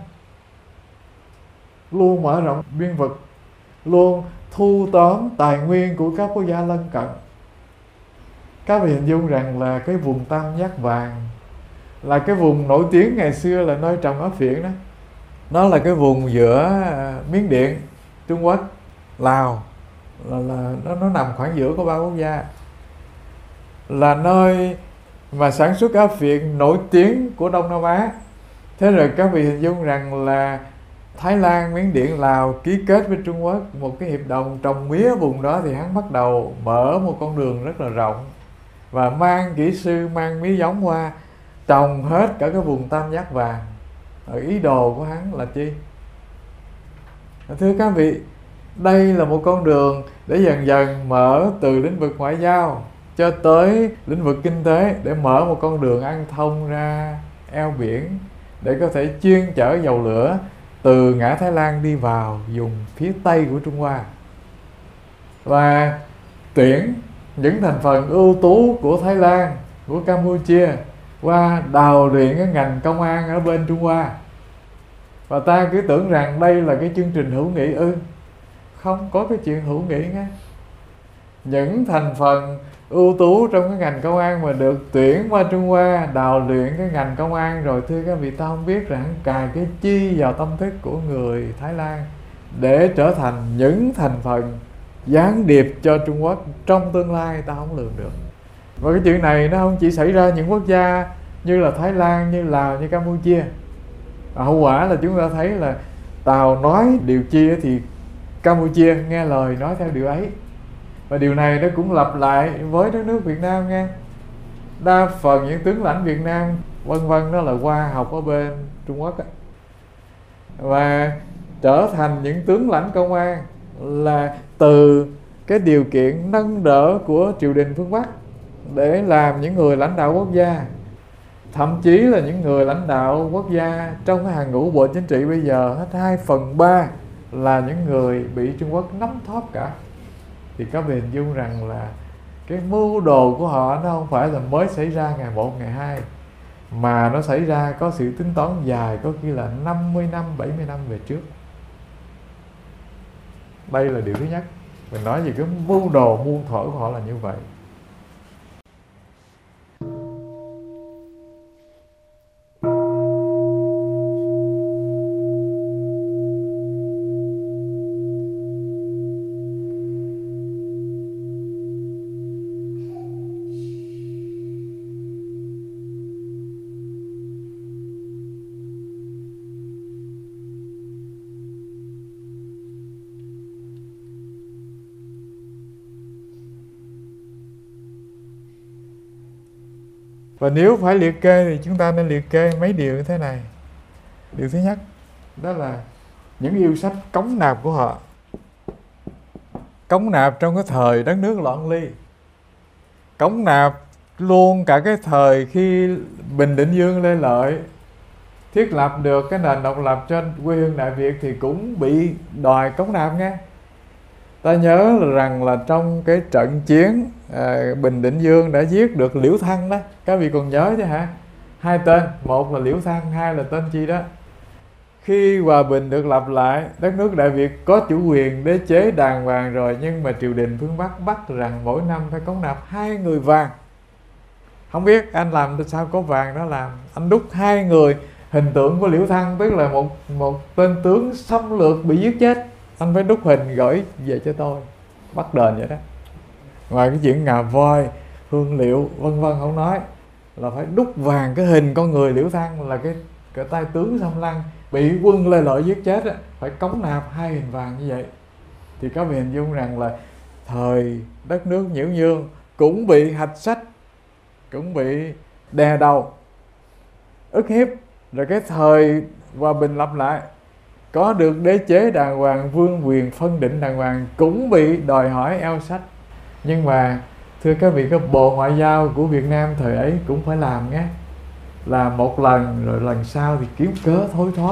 luôn mở rộng biên vực, luôn thu tóm tài nguyên của các quốc gia lân cận. Các vị hình dung rằng là cái vùng Tam Giác Vàng là cái vùng nổi tiếng ngày xưa là nơi trồng ớt phiện đó. Nó là cái vùng giữa Miến Điện, Trung Quốc, Lào, là nó nằm khoảng giữa của ba quốc gia, là nơi mà sản xuất ớt phiện nổi tiếng của Đông Nam Á. Thế rồi các vị hình dung rằng là Thái Lan, Miến Điện, Lào ký kết với Trung Quốc một cái hiệp đồng trồng mía ở vùng đó, thì hắn bắt đầu mở một con đường rất là rộng và mang kỹ sư, mang mía giống qua trồng hết cả cái vùng Tam Giác Vàng. Ý đồ của hắn là chi? Thưa các vị, đây là một con đường để dần dần mở từ lĩnh vực ngoại giao cho tới lĩnh vực kinh tế, để mở một con đường ăn thông ra eo biển, để có thể chuyên chở dầu lửa từ ngã Thái Lan đi vào vùng phía Tây của Trung Hoa, và tuyển những thành phần ưu tú của Thái Lan, của Campuchia qua đào luyện cái ngành công an ở bên Trung Hoa. Và ta cứ tưởng rằng đây là cái chương trình hữu nghị ư? Không có cái chuyện hữu nghị nghe. Những thành phần ưu tú trong cái ngành công an mà được tuyển qua Trung Hoa đào luyện cái ngành công an rồi, thưa các vị, ta không biết rằng cài cái chi vào tâm thức của người Thái Lan để trở thành những thành phần gián điệp cho Trung Quốc trong tương lai, ta không lường được. Và cái chuyện này nó không chỉ xảy ra những quốc gia như là Thái Lan, như Lào, như Campuchia. Hậu quả là chúng ta thấy là Tàu nói điều chi thì Campuchia nghe lời nói theo điều ấy. Và điều này nó cũng lặp lại với đất nước Việt Nam nghe. Đa phần những tướng lãnh Việt Nam vân vân đó là qua học ở bên Trung Quốc á, và trở thành những tướng lãnh công an là từ cái điều kiện nâng đỡ của triều đình phương Bắc để làm những người lãnh đạo quốc gia. Thậm chí là những người lãnh đạo quốc gia trong cái hàng ngũ bộ chính trị bây giờ hết 2/3 là những người bị Trung Quốc nắm thóp cả. Thì các vị hình dung rằng là cái mưu đồ của họ nó không phải là mới xảy ra ngày 1, ngày 2, mà nó xảy ra có sự tính toán dài, có khi là 50 năm, 70 năm về trước. Đây là điều thứ nhất. Mình nói về cái mưu đồ muôn thuở của họ là như vậy. Và nếu phải liệt kê thì chúng ta nên liệt kê mấy điều như thế này. Điều thứ nhất, đó là những yêu sách cống nạp của họ. Cống nạp trong cái thời đất nước loạn ly, cống nạp luôn cả cái thời khi Bình Định Dương Lê Lợi thiết lập được cái nền độc lập cho quê hương Đại Việt thì cũng bị đòi cống nạp nghe. Ta nhớ rằng là trong cái trận chiến Bình Định Dương đã giết được Liễu Thăng đó, các vị còn nhớ chứ hả? 2 tên, một là Liễu Thăng, 2 là tên chi đó. Khi hòa bình được lập lại, đất nước Đại Việt có chủ quyền đế chế đàng hoàng rồi, nhưng mà triều đình phương Bắc bắt rằng mỗi năm phải cống nạp 2 người vàng. Không biết anh làm sao có vàng đó làm. Anh đúc 2 người hình tượng của Liễu Thăng, tức là một tên tướng xâm lược bị giết chết. Anh phải đúc hình gửi về cho tôi, bắt đền vậy đó. Ngoài cái chuyện ngà voi, hương liệu vân vân không nói, là phải đúc vàng cái hình con người Liễu Thăng, là cái tay tướng xâm lăng bị quân Lê Lợi giết chết á, phải cống nạp 2 hình vàng như vậy. Thì các vị hình dung rằng là thời đất nước Nhiễu Nhương cũng bị hạch sách, cũng bị đè đầu, ức hiếp. Rồi cái thời hòa bình lập lại, có được đế chế đàng hoàng, vương quyền phân định đàng hoàng, cũng bị đòi hỏi eo sách. Nhưng mà thưa các vị, cái bộ ngoại giao của Việt Nam thời ấy cũng phải làm nhé. Làm một lần rồi lần sau thì kiếm cớ thối thoát.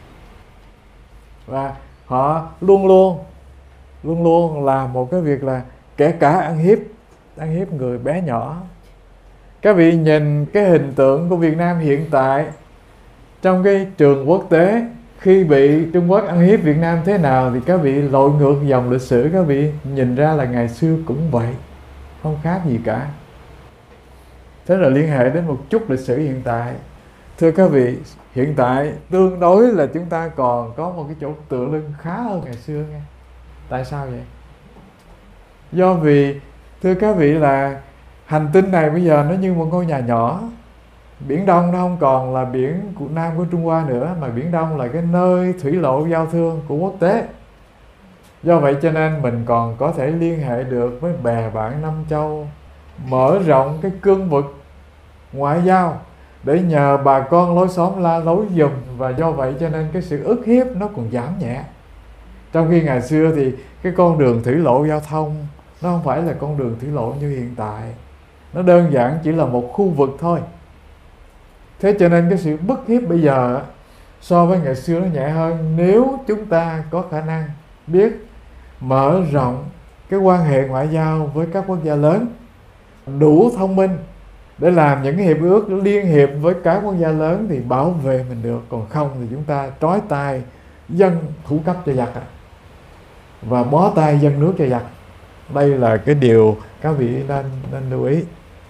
Và họ luôn luôn làm một cái việc là kể cả ăn hiếp người bé nhỏ. Các vị nhìn cái hình tượng của Việt Nam hiện tại trong cái trường quốc tế, khi bị Trung Quốc ăn hiếp Việt Nam thế nào thì các vị lội ngược dòng lịch sử, các vị nhìn ra là ngày xưa cũng vậy, không khác gì cả. Thế là liên hệ đến một chút lịch sử hiện tại. Thưa các vị, hiện tại tương đối là chúng ta còn có một cái chỗ tựa lưng khá hơn ngày xưa nghe. Tại sao vậy? Do vì thưa các vị là hành tinh này bây giờ nó như một ngôi nhà nhỏ. Biển Đông nó không còn là biển của Nam của Trung Hoa nữa, mà Biển Đông là cái nơi thủy lộ giao thương của quốc tế. Do vậy cho nên mình còn có thể liên hệ được với bè bạn Năm Châu, mở rộng cái cương vực ngoại giao để nhờ bà con lối xóm la lối giùm. Và do vậy cho nên cái sự ức hiếp nó còn giảm nhẹ. Trong khi ngày xưa thì cái con đường thủy lộ giao thông nó không phải là con đường thủy lộ như hiện tại, nó đơn giản chỉ là một khu vực thôi. Thế cho nên cái sự bức hiếp bây giờ so với ngày xưa nó nhẹ hơn, nếu chúng ta có khả năng biết mở rộng cái quan hệ ngoại giao với các quốc gia lớn, đủ thông minh để làm những cái hiệp ước liên hiệp với các quốc gia lớn thì bảo vệ mình được. Còn không thì chúng ta trói tay dân thủ cấp cho giặc và bó tay dân nước cho giặc. Đây là cái điều các vị nên lưu ý.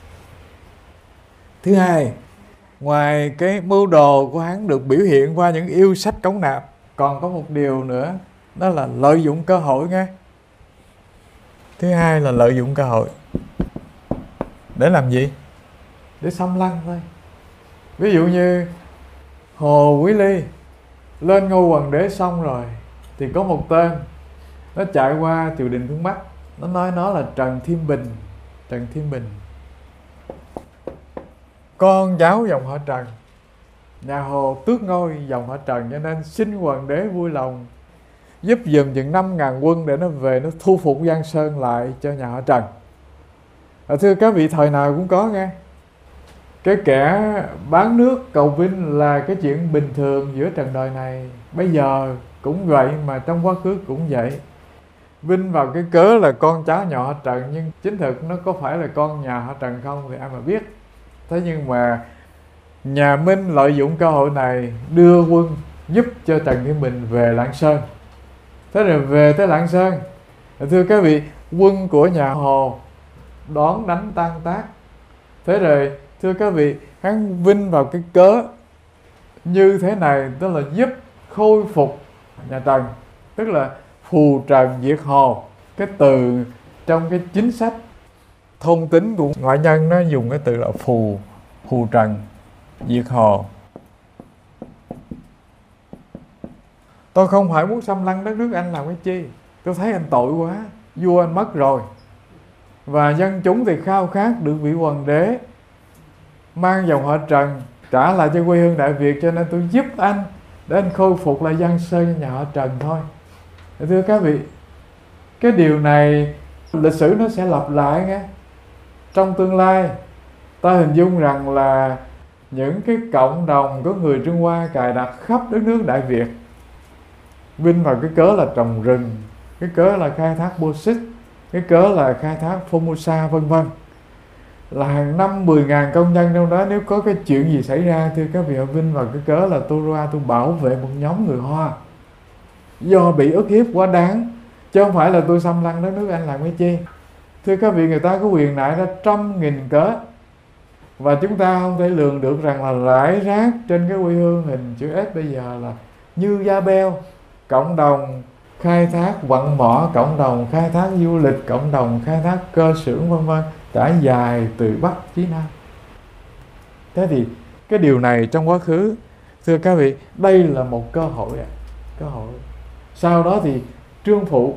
Thứ hai, ngoài cái mưu đồ của hắn được biểu hiện qua những yêu sách cống nạp, còn có một điều nữa, đó là lợi dụng cơ hội nghe. Thứ hai là lợi dụng cơ hội. Để làm gì? Để xâm lăng thôi. Ví dụ như Hồ Quý Ly lên ngôi hoàng đế xong rồi thì có một tên nó chạy qua triều đình phương Bắc, nó nói nó là Trần Thiên Bình. Trần Thiên Bình, con cháu dòng họ Trần, nhà Hồ tước ngôi dòng họ Trần, cho nên xin hoàng đế vui lòng giúp dùm chừng 5.000 quân để nó về nó thu phục Giang Sơn lại cho nhà họ Trần. Thưa các vị, thời nào cũng có nghe. Cái kẻ bán nước cầu vinh là cái chuyện bình thường giữa trần đời này. Bây giờ cũng vậy, mà trong quá khứ cũng vậy. Vinh vào cái cớ là con cháu nhà họ Trần, nhưng chính thực nó có phải là con nhà họ Trần không thì ai mà biết. Thế nhưng mà nhà Minh lợi dụng cơ hội này đưa quân giúp cho Trần Thiên Bình về Lạng Sơn. Thế rồi về tới Lạng Sơn, thưa các vị, quân của nhà Hồ đón đánh tan tác. Thế rồi thưa các vị, hắn vinh vào cái cớ như thế này, tức là giúp khôi phục nhà Trần, tức là phù trần diệt Hồ. Cái từ trong cái chính sách thôn tính của ngoại nhân nó dùng cái từ là phù trần diệt Hồ. Tôi không phải muốn xâm lăng đất nước anh làm cái chi, tôi thấy anh tội quá, vua anh mất rồi và dân chúng thì khao khát được vị hoàng đế mang dòng họ Trần trả lại cho quê hương Đại Việt, cho nên tôi giúp anh để anh khôi phục lại Giang Sơn cho nhà họ Trần thôi. Thưa các vị, cái điều này lịch sử nó sẽ lặp lại nghe. Trong tương lai ta hình dung rằng là những cái cộng đồng của người Trung Hoa cài đặt khắp đất nước Đại Việt, vinh vào cái cớ là trồng rừng, cái cớ là khai thác bô xít, cái cớ là khai thác Formosa vân vân, là hàng năm 10.000 công nhân trong đó, nếu có cái chuyện gì xảy ra, thưa các vị, họ vinh vào cái cớ là tôi ra tôi bảo vệ một nhóm người Hoa do bị ức hiếp quá đáng, chứ không phải là tôi xâm lăng đất nước anh làm cái chi. Thưa các vị, người ta có quyền nại ra trăm nghìn cớ, và chúng ta không thể lường được rằng là rải rác trên cái quê hương hình chữ S bây giờ là như da beo, cộng đồng khai thác quặng mỏ, cộng đồng khai thác du lịch, cộng đồng khai thác cơ xưởng vân vân, trải dài từ Bắc chí Nam. Thế thì cái điều này trong quá khứ, thưa các vị, đây là một cơ hội. Sau đó thì Trương Phụ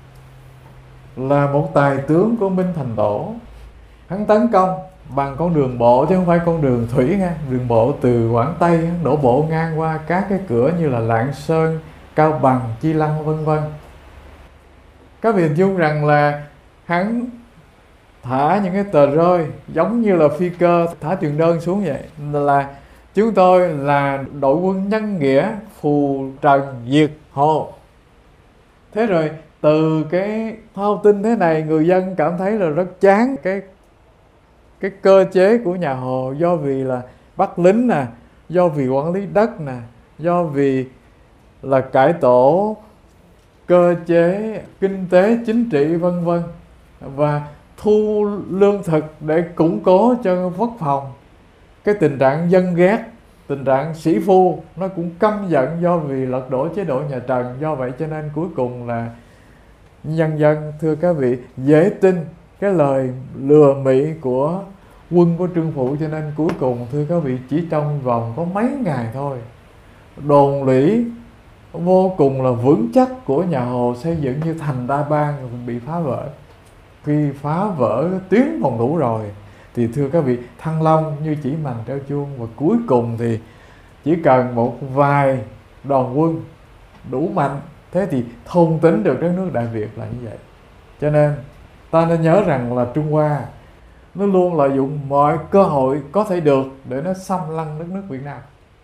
là một tài tướng của Minh Thành Tổ, hắn tấn công bằng con đường bộ chứ không phải con đường thủy nha. Đường bộ từ Quảng Tây đổ bộ ngang qua các cái cửa như là Lạng Sơn, Cao Bằng, Chi Lăng vân vân. Các vị hình dung rằng là hắn thả những cái tờ rơi giống như là phi cơ thả truyền đơn xuống vậy, là chúng tôi là đội quân nhân nghĩa phù trần diệt Hồ. Thế rồi từ cái thao tin thế này, người dân cảm thấy là rất chán cái cơ chế của nhà Hồ, do vì là bắt lính nè, do vì quản lý đất nè, do vì là cải tổ cơ chế kinh tế chính trị vân vân, và thu lương thực để củng cố cho quốc phòng. Cái tình trạng dân ghét, tình trạng sĩ phu nó cũng căm giận do vì lật đổ chế độ nhà Trần. Do vậy cho nên cuối cùng là nhân dân, thưa các vị, dễ tin cái lời lừa mị của quân của Trương Phụ, cho nên cuối cùng, thưa các vị, chỉ trong vòng có mấy ngày thôi, đồn lũy vô cùng là vững chắc của nhà Hồ xây dựng như thành Đa Bang bị phá vỡ. Khi phá vỡ tuyến phòng thủ rồi thì, thưa các vị, Thăng Long như chỉ mành treo chuông, và cuối cùng thì chỉ cần một vài đoàn quân đủ mạnh, thế thì thôn tính được đất nước Đại Việt là như vậy. Cho nên ta nên nhớ rằng là Trung Hoa nó luôn lợi dụng mọi cơ hội có thể được để nó xâm lăng đất nước Việt Nam.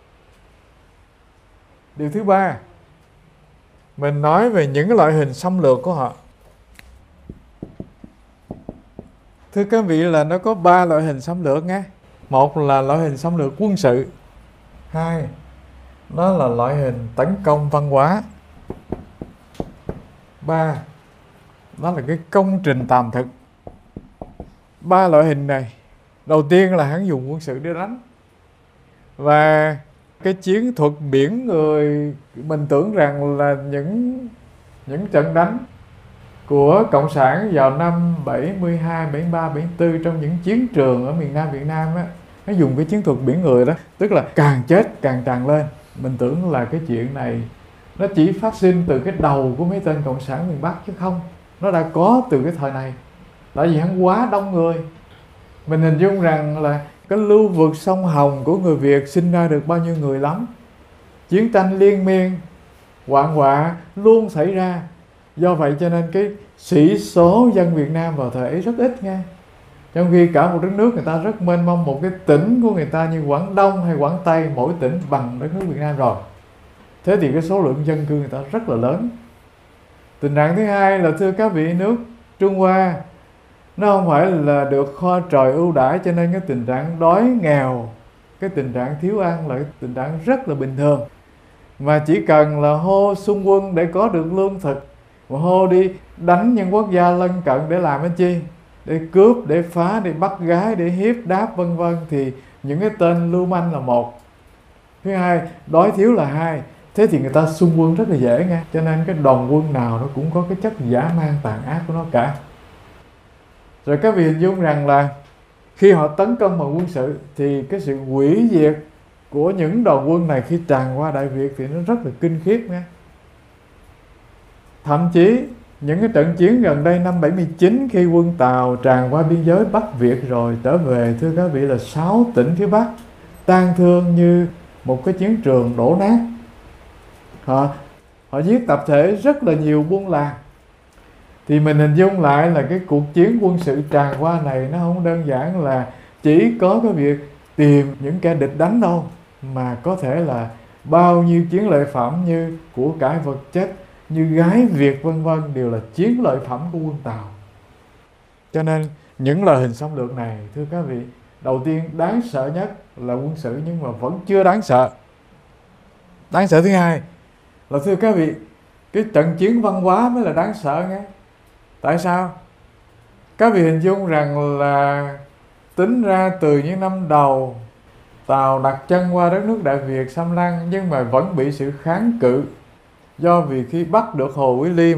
Điều thứ ba, mình nói về những cái loại hình xâm lược của họ. Thưa các vị, là nó có 3 loại hình xâm lược nghe. Một là loại hình xâm lược quân sự. Hai, nó là loại hình tấn công văn hóa. Ba, đó là cái công trình tàm thực. 3 loại hình này, đầu tiên là hắn dùng quân sự để đánh. Và cái chiến thuật biển người, mình tưởng rằng là những trận đánh của Cộng sản vào năm 72, 73, 74 trong những chiến trường ở miền Nam Việt Nam á, nó dùng cái chiến thuật biển người đó, tức là càng chết càng tràn lên. Mình tưởng là cái chuyện này nó chỉ phát sinh từ cái đầu của mấy tên Cộng sản miền Bắc, chứ không, nó đã có từ cái thời này. Tại vì hắn quá đông người. Mình hình dung rằng là cái lưu vực sông Hồng của người Việt sinh ra được bao nhiêu người lắm. Chiến tranh liên miên, hoạn họa luôn xảy ra. Do vậy cho nên cái sĩ số dân Việt Nam vào thời ấy rất ít nha. Trong khi cả một đất nước người ta rất mênh mông, một cái tỉnh của người ta như Quảng Đông hay Quảng Tây, mỗi tỉnh bằng đất nước Việt Nam rồi. Thế thì cái số lượng dân cư người ta rất là lớn. Tình trạng thứ hai là, thưa các vị, nước Trung Hoa nó không phải là được kho trời ưu đãi, cho nên cái tình trạng đói nghèo, cái tình trạng thiếu ăn là cái tình trạng rất là bình thường. Mà chỉ cần là hô xung quân để có được lương thực, mà hô đi đánh những quốc gia lân cận để làm cái chi? Để cướp, để phá, để bắt gái, để hiếp đáp vân vân, thì những cái tên lưu manh là một. Thứ hai, đói thiếu là hai. Thế thì người ta xung quân rất là dễ nghe. Cho nên cái đoàn quân nào nó cũng có cái chất dã man tàn ác của nó cả. Rồi các vị hình dung rằng là khi họ tấn công bằng quân sự thì cái sự hủy diệt của những đoàn quân này khi tràn qua Đại Việt thì nó rất là kinh khiếp nha. Thậm chí những cái trận chiến gần đây năm 79 khi quân Tàu tràn qua biên giới Bắc Việt rồi trở về, thưa các vị, là 6 tỉnh phía Bắc tang thương như một cái chiến trường đổ nát. Họ giết tập thể rất là nhiều buôn làng. Thì mình hình dung lại là cái cuộc chiến quân sự tràn qua này nó không đơn giản là chỉ có cái việc tìm những kẻ địch đánh đâu, mà có thể là bao nhiêu chiến lợi phẩm như của cải vật chất, như gái Việt vân vân đều là chiến lợi phẩm của quân Tàu. Cho nên những loại hình xâm lược này, thưa các vị, đầu tiên đáng sợ nhất là quân sự, nhưng mà vẫn chưa đáng sợ. Đáng sợ thứ hai là, thưa các vị, cái trận chiến văn hóa mới là đáng sợ nghe. Tại sao? Các vị hình dung rằng là tính ra từ những năm đầu Tàu đặt chân qua đất nước Đại Việt xâm lăng, nhưng mà vẫn bị sự kháng cự. Do vì khi bắt được Hồ Quý Ly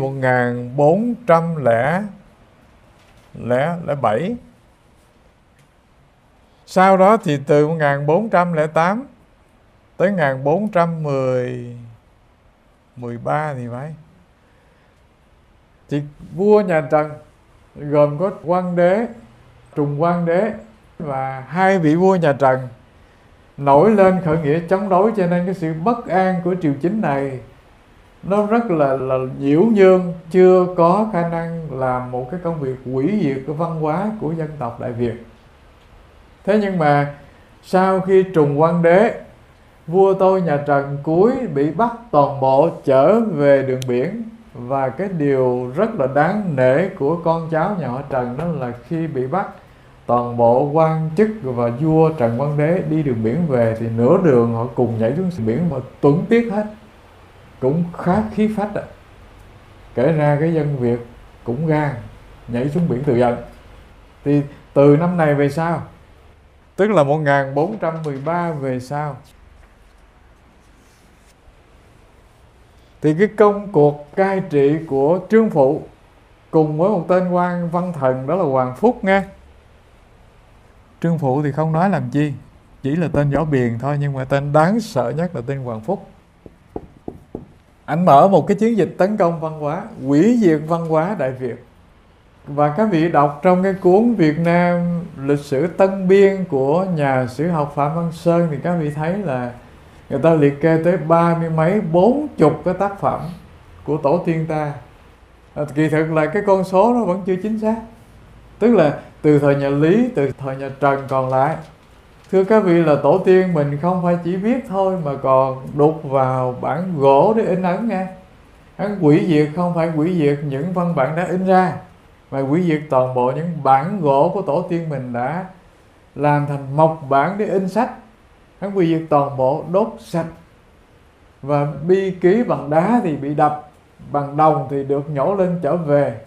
1407, sau đó thì từ 1408 tới 1413 thì phải, thì vua nhà Trần gồm có Quang Đế, Trùng Quang Đế và hai vị vua nhà Trần nổi lên khởi nghĩa chống đối, cho nên cái sự bất an của triều chính này nó rất là nhiễu nhương, chưa có khả năng làm một cái công việc hủy diệt cái văn hóa của dân tộc Đại Việt. Thế nhưng mà sau khi Trùng Quang Đế, vua tôi nhà Trần cuối, bị bắt toàn bộ trở về đường biển, và cái điều rất là đáng nể của con cháu nhà họ Trần đó là khi bị bắt, toàn bộ quan chức và vua Trần Quang Đế đi đường biển về thì nửa đường họ cùng nhảy xuống biển và tuẫn tiết hết, cũng khá khí phách ạ. Kể ra cái dân Việt cũng gan nhảy xuống biển tự vận. Thì từ năm này về sau, tức là 1413 về sau, thì cái công cuộc cai trị của Trương Phụ cùng với một tên quan văn thần đó là Hoàng Phúc nghe. Trương Phụ thì không nói làm chi, chỉ là tên võ biền thôi, nhưng mà tên đáng sợ nhất là tên Hoàng Phúc. Anh mở một cái chiến dịch tấn công văn hóa, hủy diệt văn hóa Đại Việt. Và các vị đọc trong cái cuốn Việt Nam lịch sử Tân Biên của nhà sử học Phạm Văn Sơn thì các vị thấy là người ta liệt kê tới 30 mấy 40 cái tác phẩm của tổ tiên ta. Kỳ thực là cái con số nó vẫn chưa chính xác, tức là từ thời nhà Lý, từ thời nhà Trần còn lại. Thưa các vị, là tổ tiên mình không phải chỉ viết thôi mà còn đục vào bản gỗ để in ấn nha. Hắn hủy diệt không phải hủy diệt những văn bản đã in ra, mà hủy diệt toàn bộ những bản gỗ của tổ tiên mình đã làm thành mộc bản để in sách. Hắn hủy diệt toàn bộ, đốt sạch. Và bi ký bằng đá thì bị đập, bằng đồng thì được nhổ lên trở về.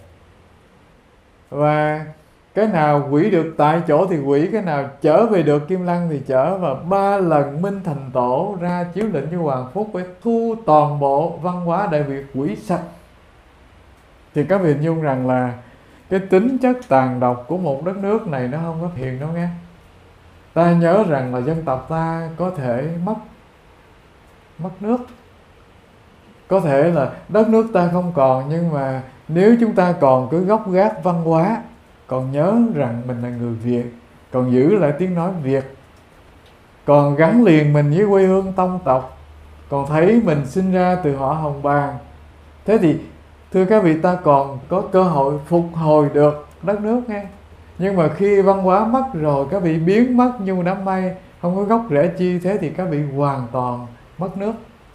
Và cái nào hủy được tại chỗ thì hủy, cái nào trở về được Kim Lăng thì trở. Và 3 lần Minh Thành Tổ ra chiếu lệnh cho Hoàng Phúc phải thu toàn bộ văn hóa Đại Việt, hủy sạch. Thì các vị hình dung rằng là cái tính chất tàn độc của một đất nước này nó không có hiền đâu nghe. Ta nhớ rằng là dân tộc ta có thể mất nước, có thể là đất nước ta không còn, nhưng mà nếu chúng ta còn cứ gốc gác văn hóa, còn nhớ rằng mình là người Việt, còn giữ lại tiếng nói Việt, còn gắn liền mình với quê hương tông tộc, còn thấy mình sinh ra từ họ Hồng Bàng, thế thì thưa các vị, ta còn có cơ hội phục hồi được đất nước nghe. Nhưng mà khi văn hóa mất rồi, các vị biến mất như đám mây, không có gốc rễ chi, thế thì các vị hoàn toàn mất nước.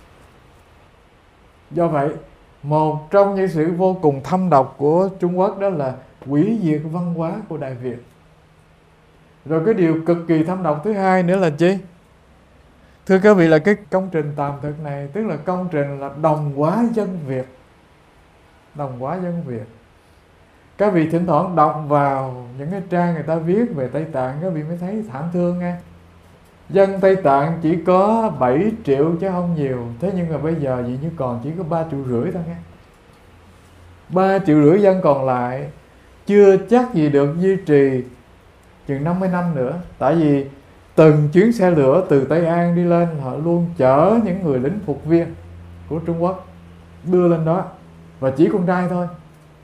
Do vậy, một trong những sự vô cùng thâm độc của Trung Quốc đó là hủy diệt văn hóa của Đại Việt. Rồi cái điều cực kỳ thâm độc thứ hai nữa là chi? Thưa các vị, là cái công trình tàm thực này, tức là công trình là đồng hóa dân Việt. Đồng hóa dân Việt. Các vị thỉnh thoảng đọc vào những cái trang người ta viết về Tây Tạng, các vị mới thấy thảm thương nghe. Dân Tây Tạng chỉ có 7 triệu chứ không nhiều. Thế nhưng mà bây giờ dường như còn chỉ có 3,5 triệu thôi nghe. 3,5 triệu dân còn lại chưa chắc gì được duy trì chừng 50 năm nữa. Tại vì từng chuyến xe lửa từ Tây An đi lên, họ luôn chở những người lính phục viên của Trung Quốc đưa lên đó, và chỉ con trai thôi.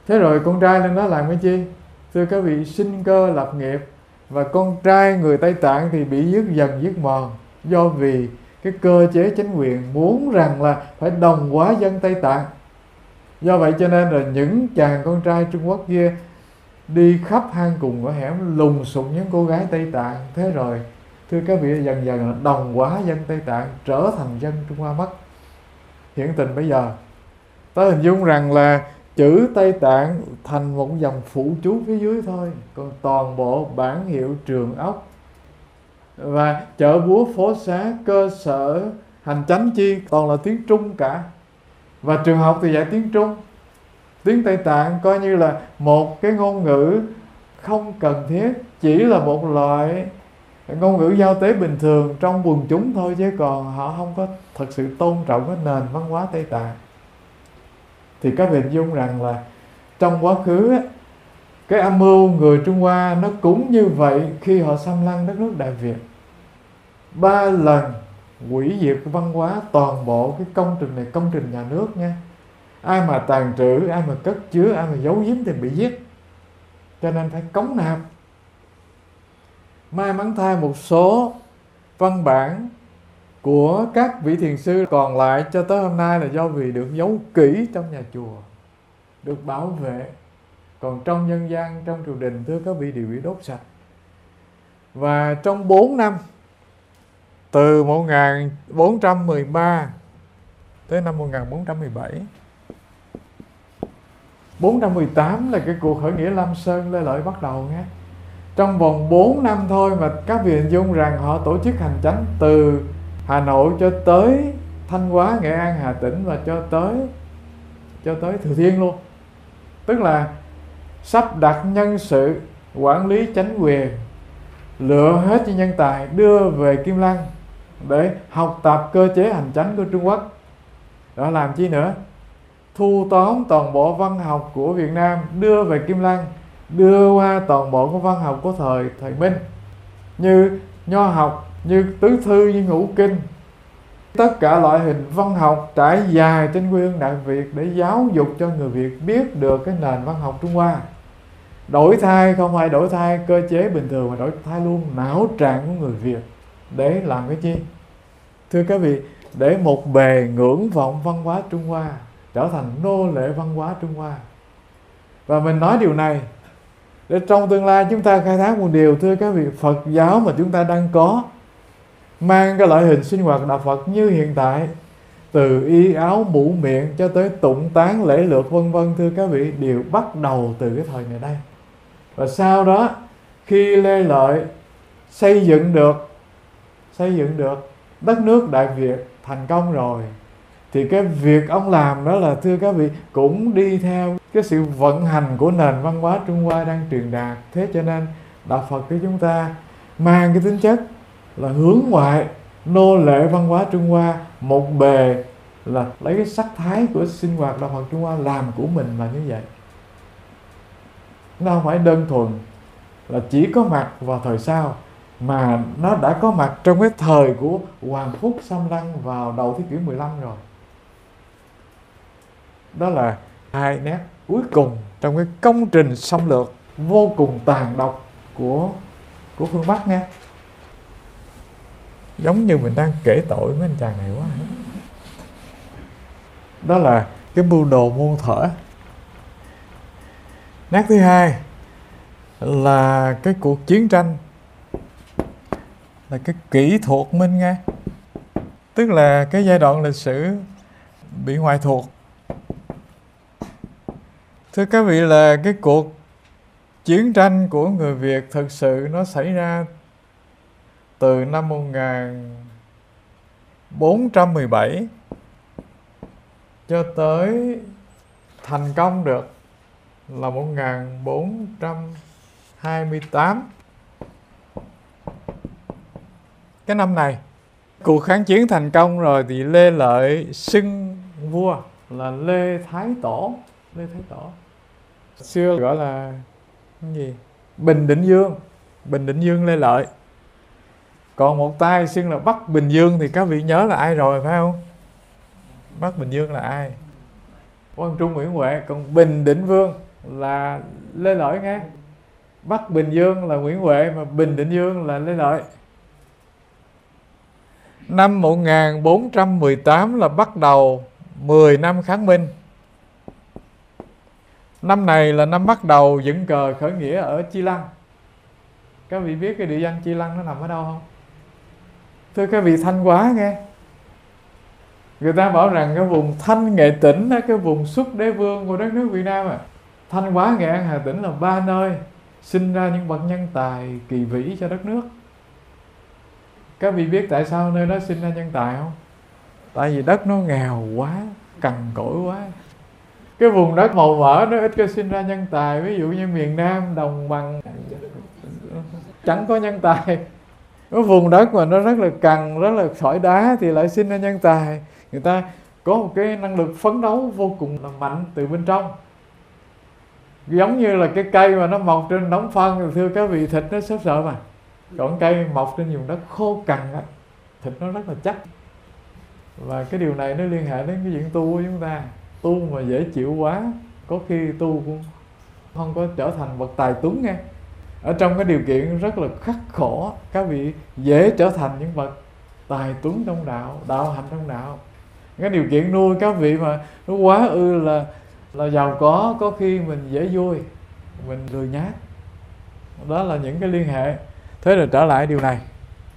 Thế rồi con trai lên đó làm cái chi? Thưa các vị, sinh cơ lập nghiệp. Và con trai người Tây Tạng thì bị giết dần giết mòn, do vì cái cơ chế chính quyền muốn rằng là phải đồng hóa dân Tây Tạng. Do vậy cho nên là những chàng con trai Trung Quốc kia đi khắp hang cùng ngõ hẻm lùng sục những cô gái Tây Tạng. Thế rồi thưa các vị, dần dần là đồng hóa dân Tây Tạng, trở thành dân Trung Hoa mất. Hiện tình bây giờ ta hình dung rằng là chữ Tây Tạng thành một dòng phụ chú phía dưới thôi, còn toàn bộ bản hiệu trường ốc và chợ búa phố xá, cơ sở hành chánh chi toàn là tiếng Trung cả. Và trường học thì dạy tiếng Trung. Tiếng Tây Tạng coi như là một cái ngôn ngữ không cần thiết, chỉ là một loại ngôn ngữ giao tế bình thường trong quần chúng thôi, chứ còn họ không có thật sự tôn trọng cái nền văn hóa Tây Tạng. Thì các vị hình dung rằng là trong quá khứ á, cái âm mưu người Trung Hoa nó cũng như vậy khi họ xâm lăng đất nước Đại Việt. 3 lần hủy diệt văn hóa toàn bộ cái công trình này, công trình nhà nước nha. Ai mà tàn trữ, ai mà cất chứa, ai mà giấu giếm thì bị giết. Cho nên phải cống nạp. May mắn thay một số văn bản của các vị thiền sư còn lại cho tới hôm nay là do vì được giấu kỹ trong nhà chùa, được bảo vệ. Còn trong nhân gian, trong triều đình, thưa các vị, đều bị đốt sạch. Và trong 4 năm, từ 1413 tới năm 1417, 418 là cái cuộc khởi nghĩa Lam Sơn Lê Lợi bắt đầu nha. Trong vòng 4 năm thôi mà các vị hình dung rằng họ tổ chức hành chánh từ Hà Nội cho tới Thanh Hóa, Nghệ An, Hà Tĩnh và cho tới Thừa Thiên luôn. Tức là sắp đặt nhân sự, quản lý chánh quyền, lựa hết những nhân tài đưa về Kim Lăng để học tập cơ chế hành chánh của Trung Quốc. Đó làm chi nữa? Thu tóm toàn bộ văn học của Việt Nam đưa về Kim Lăng, đưa qua toàn bộ của văn học của thời Minh, như nho học, như tứ thư, như ngũ kinh, tất cả loại hình văn học trải dài trên quê hương Đại Việt để giáo dục cho người Việt biết được cái nền văn học Trung Hoa. Đổi thay không phải đổi thay cơ chế bình thường, mà đổi thay luôn não trạng của người Việt. Để làm cái chi? Thưa các vị, để một bề ngưỡng vọng văn hóa Trung Hoa, trở thành nô lệ văn hóa Trung Hoa. Và mình nói điều này để trong tương lai chúng ta khai thác một điều, thưa các vị, Phật giáo mà chúng ta đang có, mang cái loại hình sinh hoạt đạo Phật như hiện tại, từ y áo mũ miệng cho tới tụng tán lễ lược vân vân, thưa các vị, đều bắt đầu từ cái thời này đây. Và sau đó khi Lê Lợi xây dựng được đất nước Đại Việt thành công rồi, thì cái việc ông làm đó là, thưa các vị, cũng đi theo cái sự vận hành của nền văn hóa Trung Hoa đang truyền đạt. Thế cho nên đạo Phật của chúng ta mang cái tính chất là hướng ngoại, nô lệ văn hóa Trung Hoa, một bề là lấy cái sắc thái của sinh hoạt đạo Phật Trung Hoa làm của mình là như vậy. Nó không phải đơn thuần là chỉ có mặt vào thời sau, mà nó đã có mặt trong cái thời của Hoàng Phúc xâm lăng vào đầu thế kỷ 15 rồi. Đó là hai nét cuối cùng trong cái công trình xâm lược vô cùng tàn độc của phương Bắc nha. Giống như mình đang kể tội mấy anh chàng này quá. Đó là cái mưu đồ muôn thuở. Nét thứ hai là cái cuộc chiến tranh, là cái kỹ thuật Minh Nga, tức là cái giai đoạn lịch sử bị ngoại thuộc. Thưa các vị, là cái cuộc chiến tranh của người Việt thực sự nó xảy ra từ năm 1417 cho tới thành công được là 1428. Cái năm này cuộc kháng chiến thành công rồi thì Lê Lợi xưng vua là Lê Thái Tổ. Lê Thái Tổ xưa gọi là cái gì? Bình Định Dương. Bình Định Dương Lê Lợi. Còn một tay xưng là Bắc Bình Dương thì các vị nhớ là ai rồi phải không? Bắc Bình Dương là ai? Quang Trung Nguyễn Huệ. Còn Bình Định Vương là Lê Lợi nghe. Bắc Bình Dương là Nguyễn Huệ, mà Bình Định Dương là Lê Lợi. Năm 1418 là bắt đầu 10 năm kháng Minh. Năm này là năm bắt đầu dựng cờ khởi nghĩa ở Chi Lăng. Các vị biết cái địa danh Chi Lăng nó nằm ở đâu không? Thưa các vị, Thanh Hóa nghe. Người ta bảo rằng cái vùng Thanh Nghệ Tĩnh, cái vùng xuất đế vương của đất nước Việt Nam Thanh Hóa, Nghệ An, Hà Tĩnh là ba nơi sinh ra những bậc nhân tài kỳ vĩ cho đất nước. Các vị biết tại sao nơi đó sinh ra nhân tài không? Tại vì đất nó nghèo quá, cằn cỗi quá. Cái vùng đất màu mỡ nó ít có sinh ra nhân tài. Ví dụ như miền Nam đồng bằng chẳng có nhân tài. Cái vùng đất mà nó rất là cằn, rất là sỏi đá thì lại sinh ra nhân tài. Người ta có một cái năng lực phấn đấu vô cùng là mạnh từ bên trong. Giống như là cái cây mà nó mọc trên đống phân thì thưa các vị, thịt nó xốp sợ mà. Còn cây mọc trên vùng đất khô cằn thịt nó rất là chắc. Và cái điều này nó liên hệ đến cái chuyện tu của chúng ta. Tu mà dễ chịu quá, có khi tu cũng không có trở thành bậc tài tuấn nghe. Ở trong cái điều kiện rất là khắc khổ, các vị dễ trở thành những bậc tài tuấn trong đạo, đạo hành trong đạo. Cái điều kiện nuôi các vị mà nó quá ư là giàu có khi mình dễ vui, mình lười nhác. Đó là những cái liên hệ. Thế rồi trở lại điều này,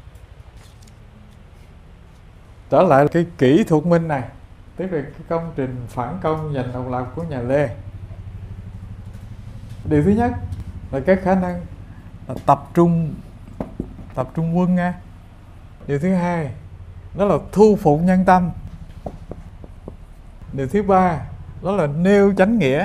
trở lại cái kỹ thuật minh này, tức là cái công trình phản công giành độc lập của nhà Lê. Điều thứ nhất là cái khả năng là tập trung quân nha. Điều thứ hai đó là thu phục nhân tâm. Điều thứ ba đó là nêu chánh nghĩa.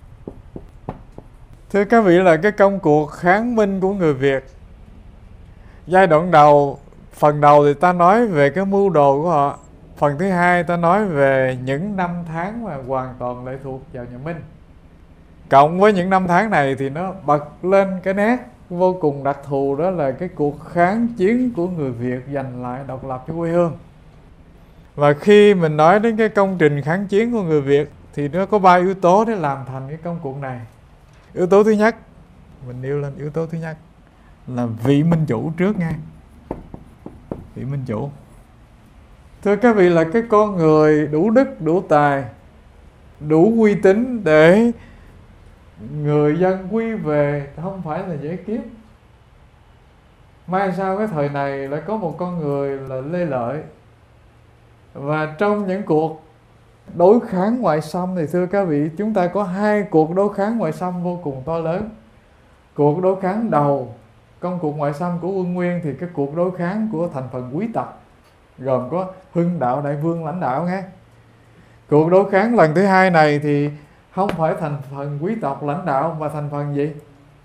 Thưa các vị, là cái công cuộc kháng Minh của người Việt, giai đoạn đầu, phần đầu thì ta nói về cái mưu đồ của họ. Phần thứ hai ta nói về những năm tháng mà hoàn toàn lệ thuộc vào nhà Minh. Cộng với những năm tháng này thì nó bật lên cái nét vô cùng đặc thù, đó là cái cuộc kháng chiến của người Việt giành lại độc lập cho quê hương. Và khi mình nói đến cái công trình kháng chiến của người Việt thì nó có 3 yếu tố để làm thành cái công cuộc này. Yếu tố thứ nhất, mình nêu lên yếu tố thứ nhất là vị minh chủ trước nha. Vị minh chủ, thưa các vị, là cái con người đủ đức, đủ tài, đủ uy tín để người dân quy về không phải là dễ kiếm. Mai sau cái thời này lại có một con người là Lê Lợi. Và trong những cuộc đối kháng ngoại xâm thì thưa các vị, chúng ta có 2 cuộc đối kháng ngoại xâm vô cùng to lớn. Cuộc đối kháng đầu, công cuộc ngoại xâm của Quân Nguyên, thì cái cuộc đối kháng của thành phần quý tộc gồm có Hưng Đạo Đại Vương lãnh đạo nghe. Cuộc đối kháng lần thứ hai này thì không phải thành phần quý tộc lãnh đạo mà thành phần gì?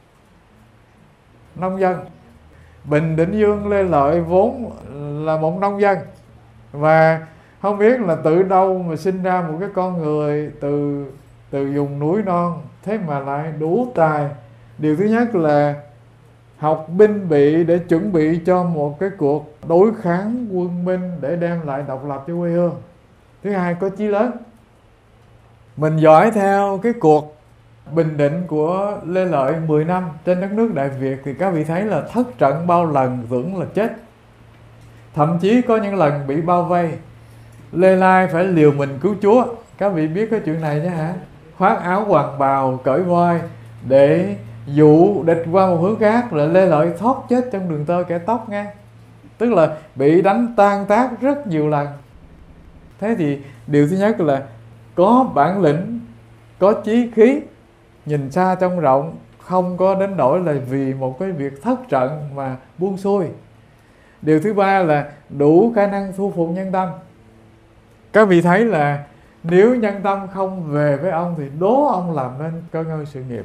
Nông dân. Bình Định Dương Lê Lợi vốn là một nông dân, và không biết là từ đâu mà sinh ra một cái con người từ vùng núi non, thế mà lại đủ tài. Điều thứ nhất là học binh bị để chuẩn bị cho một cái cuộc đối kháng quân Minh để đem lại độc lập cho quê hương. Thứ hai, có chí lớn. Mình dõi theo cái cuộc bình định của Lê Lợi 10 năm trên đất nước Đại Việt thì các vị thấy là thất trận bao lần tưởng là chết. Thậm chí có những lần bị bao vây, Lê Lai phải liều mình cứu chúa. Các vị biết cái chuyện này chứ hả? Khoác áo hoàng bào, cởi voi để dụ địch qua một hướng khác, là Lê Lợi thoát chết trong đường tơ kẻ tóc nghe. Tức là bị đánh tan tác rất nhiều lần. Thế thì điều thứ nhất là có bản lĩnh, có chí khí, nhìn xa trông rộng, không có đến nỗi là vì một cái việc thất trận mà buông xuôi. Điều thứ ba là đủ khả năng thu phục nhân tâm. Các vị thấy là nếu nhân tâm không về với ông thì đố ông làm nên cơ ngơi sự nghiệp.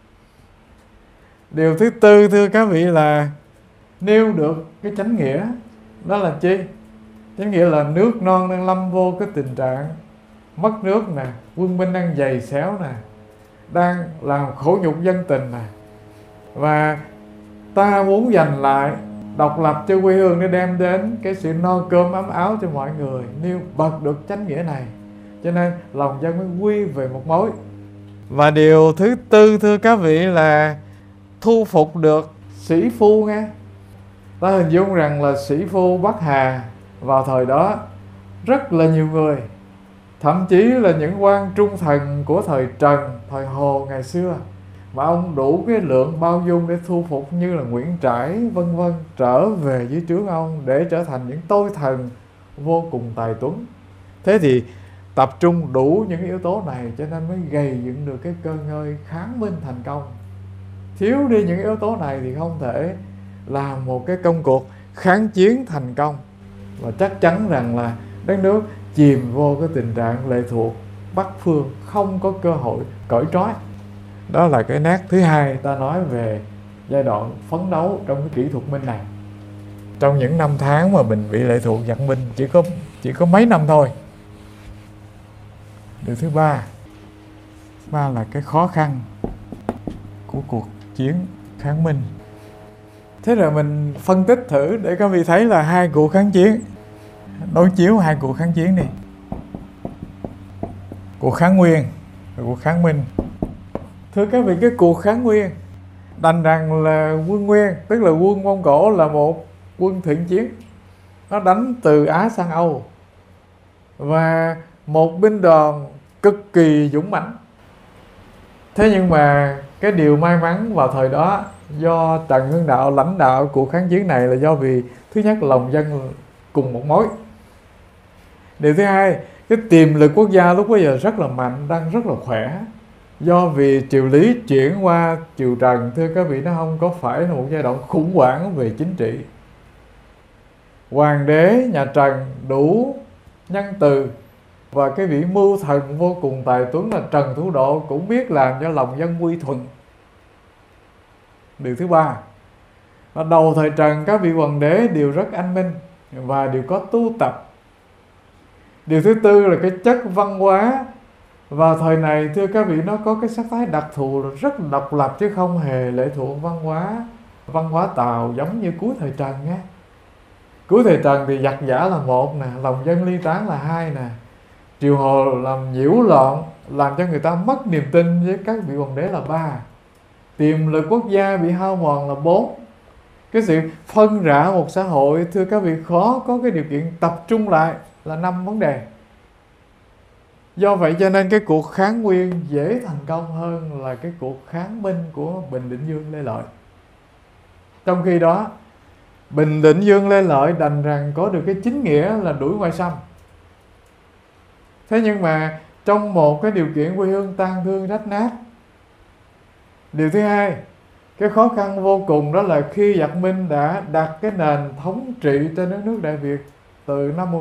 Điều thứ tư thưa các vị là nêu được cái chánh nghĩa. Đó là chi? Chánh nghĩa là nước non đang lâm vô cái tình trạng mất nước nè, quân binh đang dày xéo nè, đang làm khổ nhục dân tình nè, và ta muốn giành lại độc lập cho quê hương để đem đến cái sự no cơm ấm áo cho mọi người. Nếu bật được chánh nghĩa này, cho nên lòng dân mới quy về một mối. Và điều thứ tư thưa các vị là thu phục được sĩ phu nghe. Ta hình dung rằng là sĩ phu Bắc Hà vào thời đó rất là nhiều người, thậm chí là những quan trung thần của thời Trần, thời Hồ ngày xưa, mà ông đủ cái lượng bao dung để thu phục như là Nguyễn Trãi vân vân trở về dưới trướng ông để trở thành những tôi thần vô cùng tài tuấn. Thế thì tập trung đủ những yếu tố này cho nên mới gây dựng được cái cơ ngơi kháng Minh thành công. Thiếu đi những yếu tố này thì không thể làm một cái công cuộc kháng chiến thành công, và chắc chắn rằng là đất nước chìm vô cái tình trạng lệ thuộc Bắc phương, không có cơ hội cởi trói. Đó là cái nét thứ hai ta nói về giai đoạn phấn đấu trong cái kỹ thuật Minh này. Trong những năm tháng mà mình bị lệ thuộc giặc Minh chỉ có mấy năm thôi. Điều thứ ba là cái khó khăn của cuộc chiến kháng Minh. Thế rồi mình phân tích thử để các vị thấy là hai cuộc kháng chiến, đối chiếu hai cuộc kháng chiến đi. Cuộc kháng Nguyên và cuộc kháng Minh. Thưa các vị, cái cuộc kháng Nguyên đành rằng là quân Nguyên, tức là quân Mông Cổ, là một quân thiện chiến. Nó đánh từ Á sang Âu, và một binh đoàn cực kỳ dũng mãnh. Thế nhưng mà cái điều may mắn vào thời đó, do Trần Hưng Đạo lãnh đạo cuộc kháng chiến này, là do vì thứ nhất lòng dân cùng một mối. Điều thứ hai, cái tiềm lực quốc gia lúc bây giờ rất là mạnh, đang rất là khỏe. Do vì triều Lý chuyển qua triều Trần, thưa các vị, nó không có phải là một giai đoạn khủng hoảng về chính trị. Hoàng đế nhà Trần đủ nhân từ, và cái vị mưu thần vô cùng tài tuấn là Trần Thủ Độ cũng biết làm cho lòng dân quy thuận. Điều thứ ba, ở đầu thời Trần các vị hoàng đế đều rất anh minh và đều có tu tập. Điều thứ tư là cái chất văn hóa vào thời này, thưa các vị, nó có cái sắc thái đặc thù, rất độc lập chứ không hề lệ thuộc văn hóa Tàu giống như cuối thời Trần nhé. Cuối thời Trần thì giặc giả là một nè, lòng dân ly tán là hai nè, triều Hồ làm nhiễu loạn, làm cho người ta mất niềm tin với các vị hoàng đế là ba, tiềm lực quốc gia bị hao mòn là bốn. Cái sự phân rã một xã hội, thưa các vị, khó có cái điều kiện tập trung lại là 5 vấn đề. Do vậy cho nên cái cuộc kháng Nguyên dễ thành công hơn là cái cuộc kháng Minh của Bình Định Dương Lê Lợi. Trong khi đó Bình Định Dương Lê Lợi đành rằng có được cái chính nghĩa là đuổi ngoại xâm. Thế nhưng mà trong một cái điều kiện quê hương tan thương rách nát. Điều thứ hai, cái khó khăn vô cùng đó là khi giặc Minh đã đặt cái nền thống trị trên đất nước Đại Việt từ năm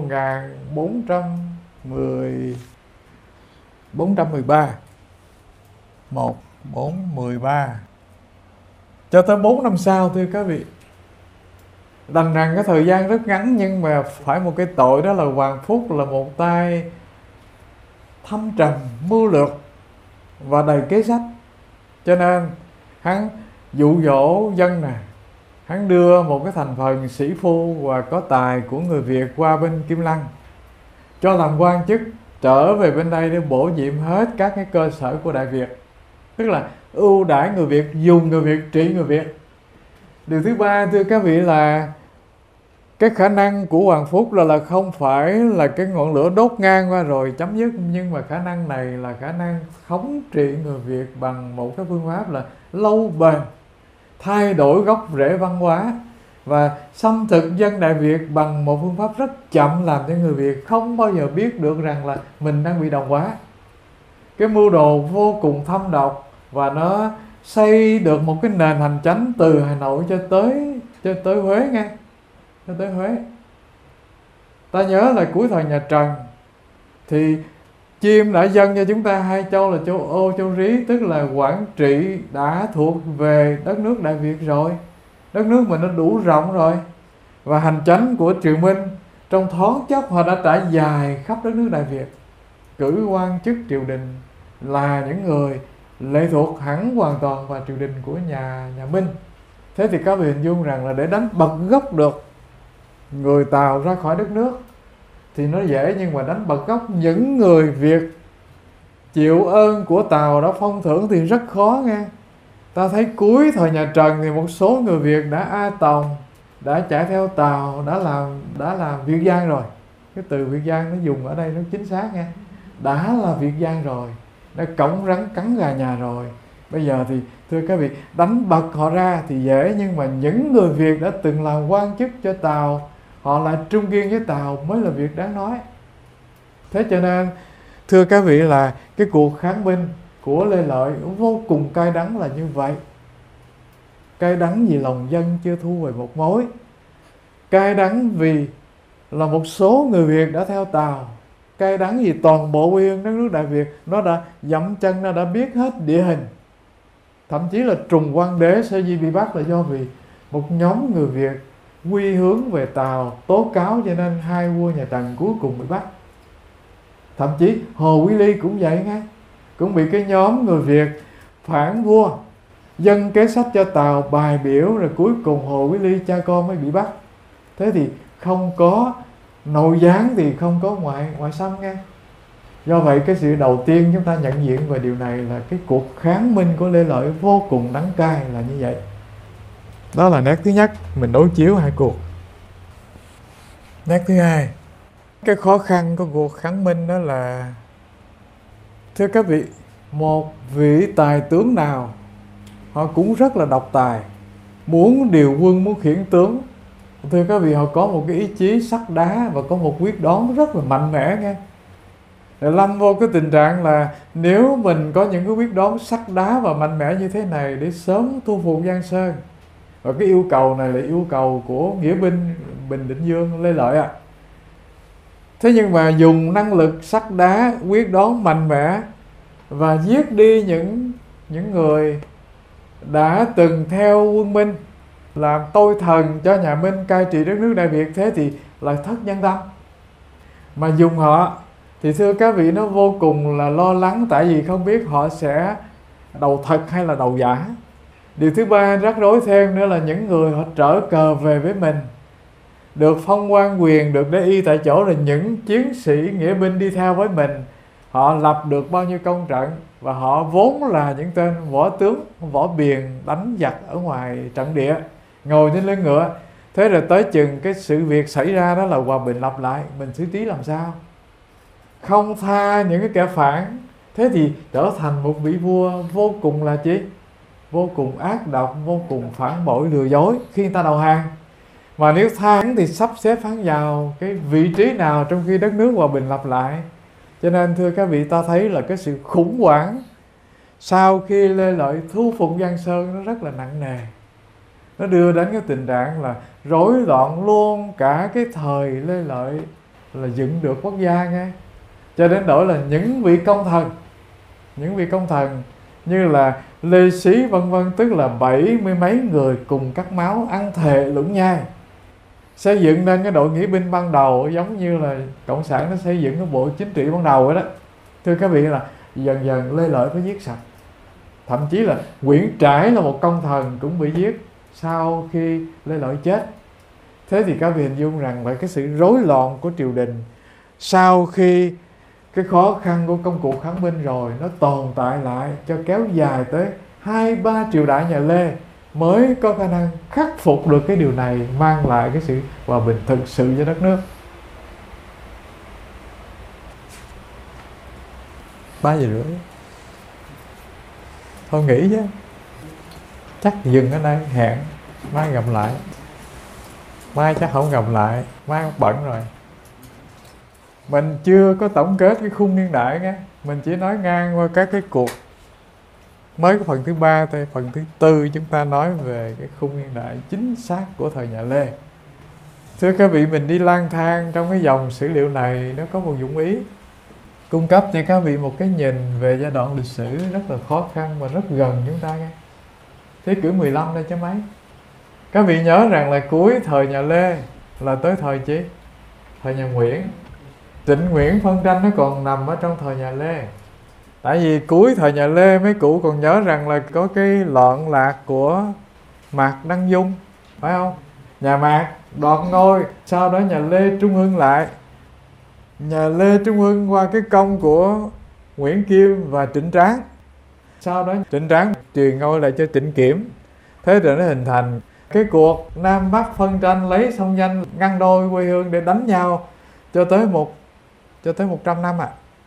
1413 cho tới 4 năm sau, thưa các vị. Đành rằng cái thời gian rất ngắn, nhưng mà phải một cái tội đó là Hoàng Phúc là một tay thâm trầm, mưu lược và đầy kế sách. Cho nên hắn dụ dỗ dân nè, hắn đưa một cái thành phần sĩ phu và có tài của người Việt qua bên Kim Lăng, cho làm quan chức, trở về bên đây để bổ nhiệm hết các cái cơ sở của Đại Việt. Tức là ưu đãi người Việt, dùng người Việt, trị người Việt. Điều thứ ba, thưa các vị, là cái khả năng của Hoàng Phúc là không phải là cái ngọn lửa đốt ngang qua rồi chấm dứt, nhưng mà khả năng này là khả năng thống trị người Việt bằng một cái phương pháp là lâu bền, thay đổi gốc rễ văn hóa và xâm thực dân Đại Việt bằng một phương pháp rất chậm, làm cho người Việt không bao giờ biết được rằng là mình đang bị đồng hóa. Cái mưu đồ vô cùng thâm độc, và nó xây được một cái nền hành chánh từ Hà Nội cho tới Huế nghe, cho tới Huế. Ta nhớ là cuối thời nhà Trần thì Chiêm đã dâng cho chúng ta hai châu là châu Ô, châu Rí, tức là Quảng Trị đã thuộc về đất nước Đại Việt rồi. Đất nước mình nó đủ rộng rồi, và hành chánh của triều Minh trong thoáng chốc họ đã trải dài khắp đất nước Đại Việt. Cử quan chức triều đình là những người lệ thuộc hẳn hoàn toàn vào triều đình của nhà Minh. Thế thì các vị hình dung rằng là để đánh bật gốc được người Tàu ra khỏi đất nước thì nó dễ, nhưng mà đánh bật gốc những người Việt chịu ơn của Tàu đã phong thưởng thì rất khó nghe. Ta thấy cuối thời nhà Trần thì một số người Việt đã a tòng, đã chạy theo Tàu, đã làm Việt gian rồi. Cái từ Việt gian nó dùng ở đây nó chính xác nghe. Đã là Việt gian rồi, đã cõng rắn cắn gà nhà rồi. Bây giờ thì thưa các vị, đánh bật họ ra thì dễ, nhưng mà những người Việt đã từng làm quan chức cho Tàu, họ lại trung kiên với Tàu mới là việc đáng nói. Thế cho nên thưa các vị là cái cuộc kháng binh của Lê Lợi vô cùng cay đắng là như vậy. Cay đắng vì lòng dân chưa thu về một mối, cay đắng vì là một số người Việt đã theo Tàu, cay đắng vì toàn bộ quê hương đất nước Đại Việt nó đã dậm chân, nó đã biết hết địa hình. Thậm chí là Trùng Quang Đế sở dĩ bị bắt là do vì một nhóm người Việt quy hướng về Tàu tố cáo, cho nên hai vua nhà Trần cuối cùng bị bắt. Thậm chí Hồ Quý Ly cũng vậy nghe, cũng bị cái nhóm người Việt phản vua dâng kế sách cho Tàu bài biểu, rồi cuối cùng Hồ Quý Ly cha con mới bị bắt. Thế thì không có nội gián thì không có ngoại xâm nghe. Do vậy cái sự đầu tiên chúng ta nhận diện về điều này là cái cuộc kháng minh của Lê Lợi vô cùng đắng cay là như vậy. Đó là nét thứ nhất, mình đối chiếu hai cuộc. Nét thứ hai, cái khó khăn của cuộc kháng minh đó là, thưa các vị, một vị tài tướng nào họ cũng rất là độc tài, muốn điều quân, muốn khiển tướng. Thưa các vị, họ có một cái ý chí sắt đá và có một quyết đoán rất là mạnh mẽ nghe. Lâm vô cái tình trạng là nếu mình có những cái quyết đoán sắt đá và mạnh mẽ như thế này để sớm thu phục Giang Sơn, và cái yêu cầu này là yêu cầu của nghĩa binh Bình Định Dương Lê Lợi Thế nhưng mà dùng năng lực sắt đá, quyết đoán mạnh mẽ và giết đi những người đã từng theo quân Minh, làm tôi thần cho nhà Minh cai trị đất nước Đại Việt, thế thì là thất nhân tâm. Mà dùng họ thì thưa các vị, nó vô cùng là lo lắng, tại vì không biết họ sẽ đầu thật hay là đầu giả. Điều thứ ba rắc rối thêm nữa là những người họ trở cờ về với mình, được phong quan quyền, được đế y tại chỗ, là những chiến sĩ nghĩa binh đi theo với mình, họ lập được bao nhiêu công trận, và họ vốn là những tên võ tướng, võ biền đánh giặc ở ngoài trận địa, ngồi trên lưng ngựa. Thế rồi tới chừng cái sự việc xảy ra đó là hòa bình lập lại, mình xử trí làm sao? Không tha những cái kẻ phản, thế thì trở thành một vị vua vô cùng là chi? Vô cùng ác độc, vô cùng phản bội, lừa dối khi người ta đầu hàng. Mà nếu tha hắn thì sắp xếp hắn vào cái vị trí nào trong khi đất nước hòa bình lập lại? Cho nên thưa các vị, ta thấy là cái sự khủng hoảng sau khi Lê Lợi thu phục Giang Sơn nó rất là nặng nề. Nó đưa đến cái tình trạng là rối loạn luôn cả cái thời Lê Lợi là dựng được quốc gia nghe. Cho đến đổi là những vị công thần như là Lê Xí vân vân, tức là 70 mấy người cùng cắt máu ăn thề lũng nhai, xây dựng nên cái đội nghĩa binh ban đầu, giống như là cộng sản nó xây dựng cái bộ chính trị ban đầu đó. Thưa các vị, là dần dần Lê Lợi phải giết sạch. Thậm chí là Nguyễn Trãi là một công thần cũng bị giết sau khi Lê Lợi chết. Thế thì các vị hình dung rằng là cái sự rối loạn của triều đình sau khi cái khó khăn của công cuộc kháng binh rồi, nó tồn tại lại cho kéo dài tới 2-3 triều đại nhà Lê mới có khả năng khắc phục được cái điều này, mang lại cái sự hòa bình thực sự cho đất nước. 3 giờ rưỡi thôi nghỉ chứ, chắc dừng ở đây, hẹn mai gặp lại. Mai chắc không gặp lại, mai bận rồi. Mình chưa có tổng kết cái khung niên đại nghe, mình chỉ nói ngang qua các cái cuộc. Mới có phần thứ 3 thôi, phần thứ 4 chúng ta nói về cái khung niên đại chính xác của thời nhà Lê. Thưa các vị, mình đi lang thang trong cái dòng sử liệu này, nó có một dụng ý cung cấp cho các vị một cái nhìn về giai đoạn lịch sử rất là khó khăn và rất gần chúng ta nghe. Thế kỷ 15 đây chứ mấy. Các vị nhớ rằng là cuối thời nhà Lê là tới thời chi? Thời nhà Nguyễn. Trịnh Nguyễn phân tranh nó còn nằm ở trong thời nhà Lê. Tại vì cuối thời nhà Lê mấy cụ còn nhớ rằng là có cái loạn lạc của Mạc Đăng Dung, phải không? Nhà Mạc đoạt ngôi, sau đó nhà Lê trung hưng lại. Nhà Lê trung hưng qua cái công của Nguyễn Kim và Trịnh Tráng. Sau đó Trịnh Tráng truyền ngôi lại cho Trịnh Kiểm. Thế rồi nó hình thành cái cuộc Nam Bắc phân tranh, lấy sông Danh ngăn đôi quê hương để đánh nhau cho tới 100 năm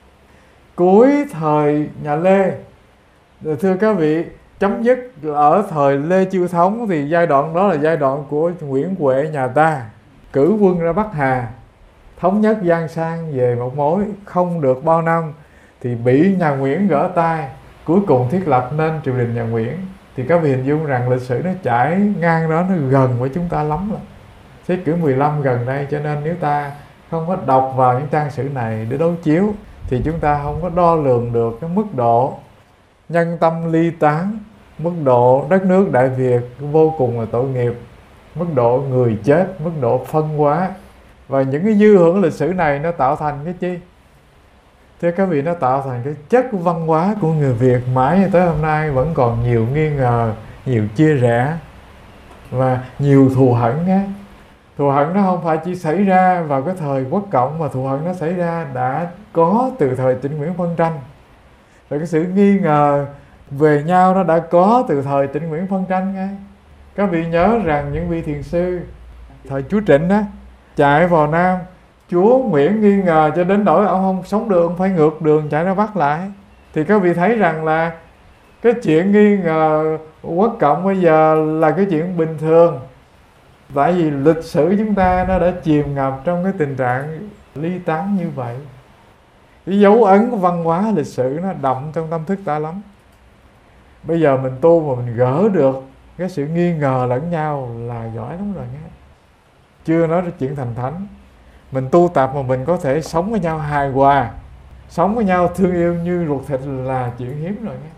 Cuối thời nhà Lê, thưa các vị, chấm dứt ở thời Lê Chiêu Thống, thì giai đoạn đó là giai đoạn của Nguyễn Huệ nhà ta cử quân ra Bắc Hà, thống nhất Giang Sang về một mối. Không được bao năm thì bị nhà Nguyễn gỡ tay, cuối cùng thiết lập nên triều đình nhà Nguyễn. Thì các vị hình dung rằng lịch sử nó trải ngang đó, nó gần với chúng ta lắm rồi. Thế kỷ 15 gần đây, cho nên nếu ta không có đọc vào những trang sử này để đối chiếu thì chúng ta không có đo lường được cái mức độ nhân tâm ly tán, mức độ đất nước Đại Việt vô cùng là tội nghiệp, mức độ người chết, mức độ phân hóa. Và những cái dư hưởng lịch sử này nó tạo thành cái chi? Thưa các vị, nó tạo thành cái chất văn hóa của người Việt mãi tới hôm nay vẫn còn nhiều nghi ngờ, nhiều chia rẽ và nhiều thù hận á. Thù hận nó không phải chỉ xảy ra vào cái thời Quốc Cộng, mà thù hận nó xảy ra đã có từ thời Trịnh Nguyễn phân tranh. Rồi cái sự nghi ngờ về nhau nó đã có từ thời Trịnh Nguyễn phân tranh ngay. Các vị nhớ rằng những vị thiền sư thời chúa Trịnh á chạy vào Nam, chúa Nguyễn nghi ngờ cho đến nỗi ông không sống được, ông phải ngược đường chạy ra Bắc lại. Thì các vị thấy rằng là cái chuyện nghi ngờ Quốc Cộng bây giờ là cái chuyện bình thường. Tại vì lịch sử chúng ta nó đã chìm ngập trong cái tình trạng ly tán như vậy. Cái dấu ấn của văn hóa lịch sử nó đậm trong tâm thức ta lắm. Bây giờ mình tu mà mình gỡ được cái sự nghi ngờ lẫn nhau là giỏi lắm rồi nghe. Chưa nói đến chuyện thành thánh. Mình tu tập mà mình có thể sống với nhau hài hòa, sống với nhau thương yêu như ruột thịt là chuyện hiếm rồi nghe.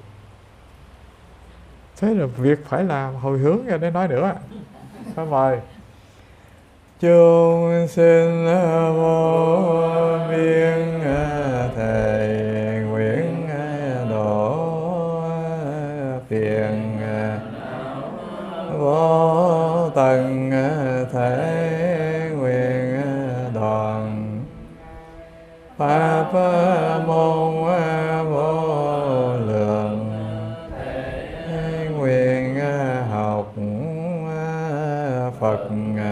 Thế là việc phải làm, hồi hướng ra để nói nữa. Phải mời. Chúng sinh vô biên thầy nguyện độ phiền vô tận thể nguyện đoàn pháp môn vô lượng nguyện học Phật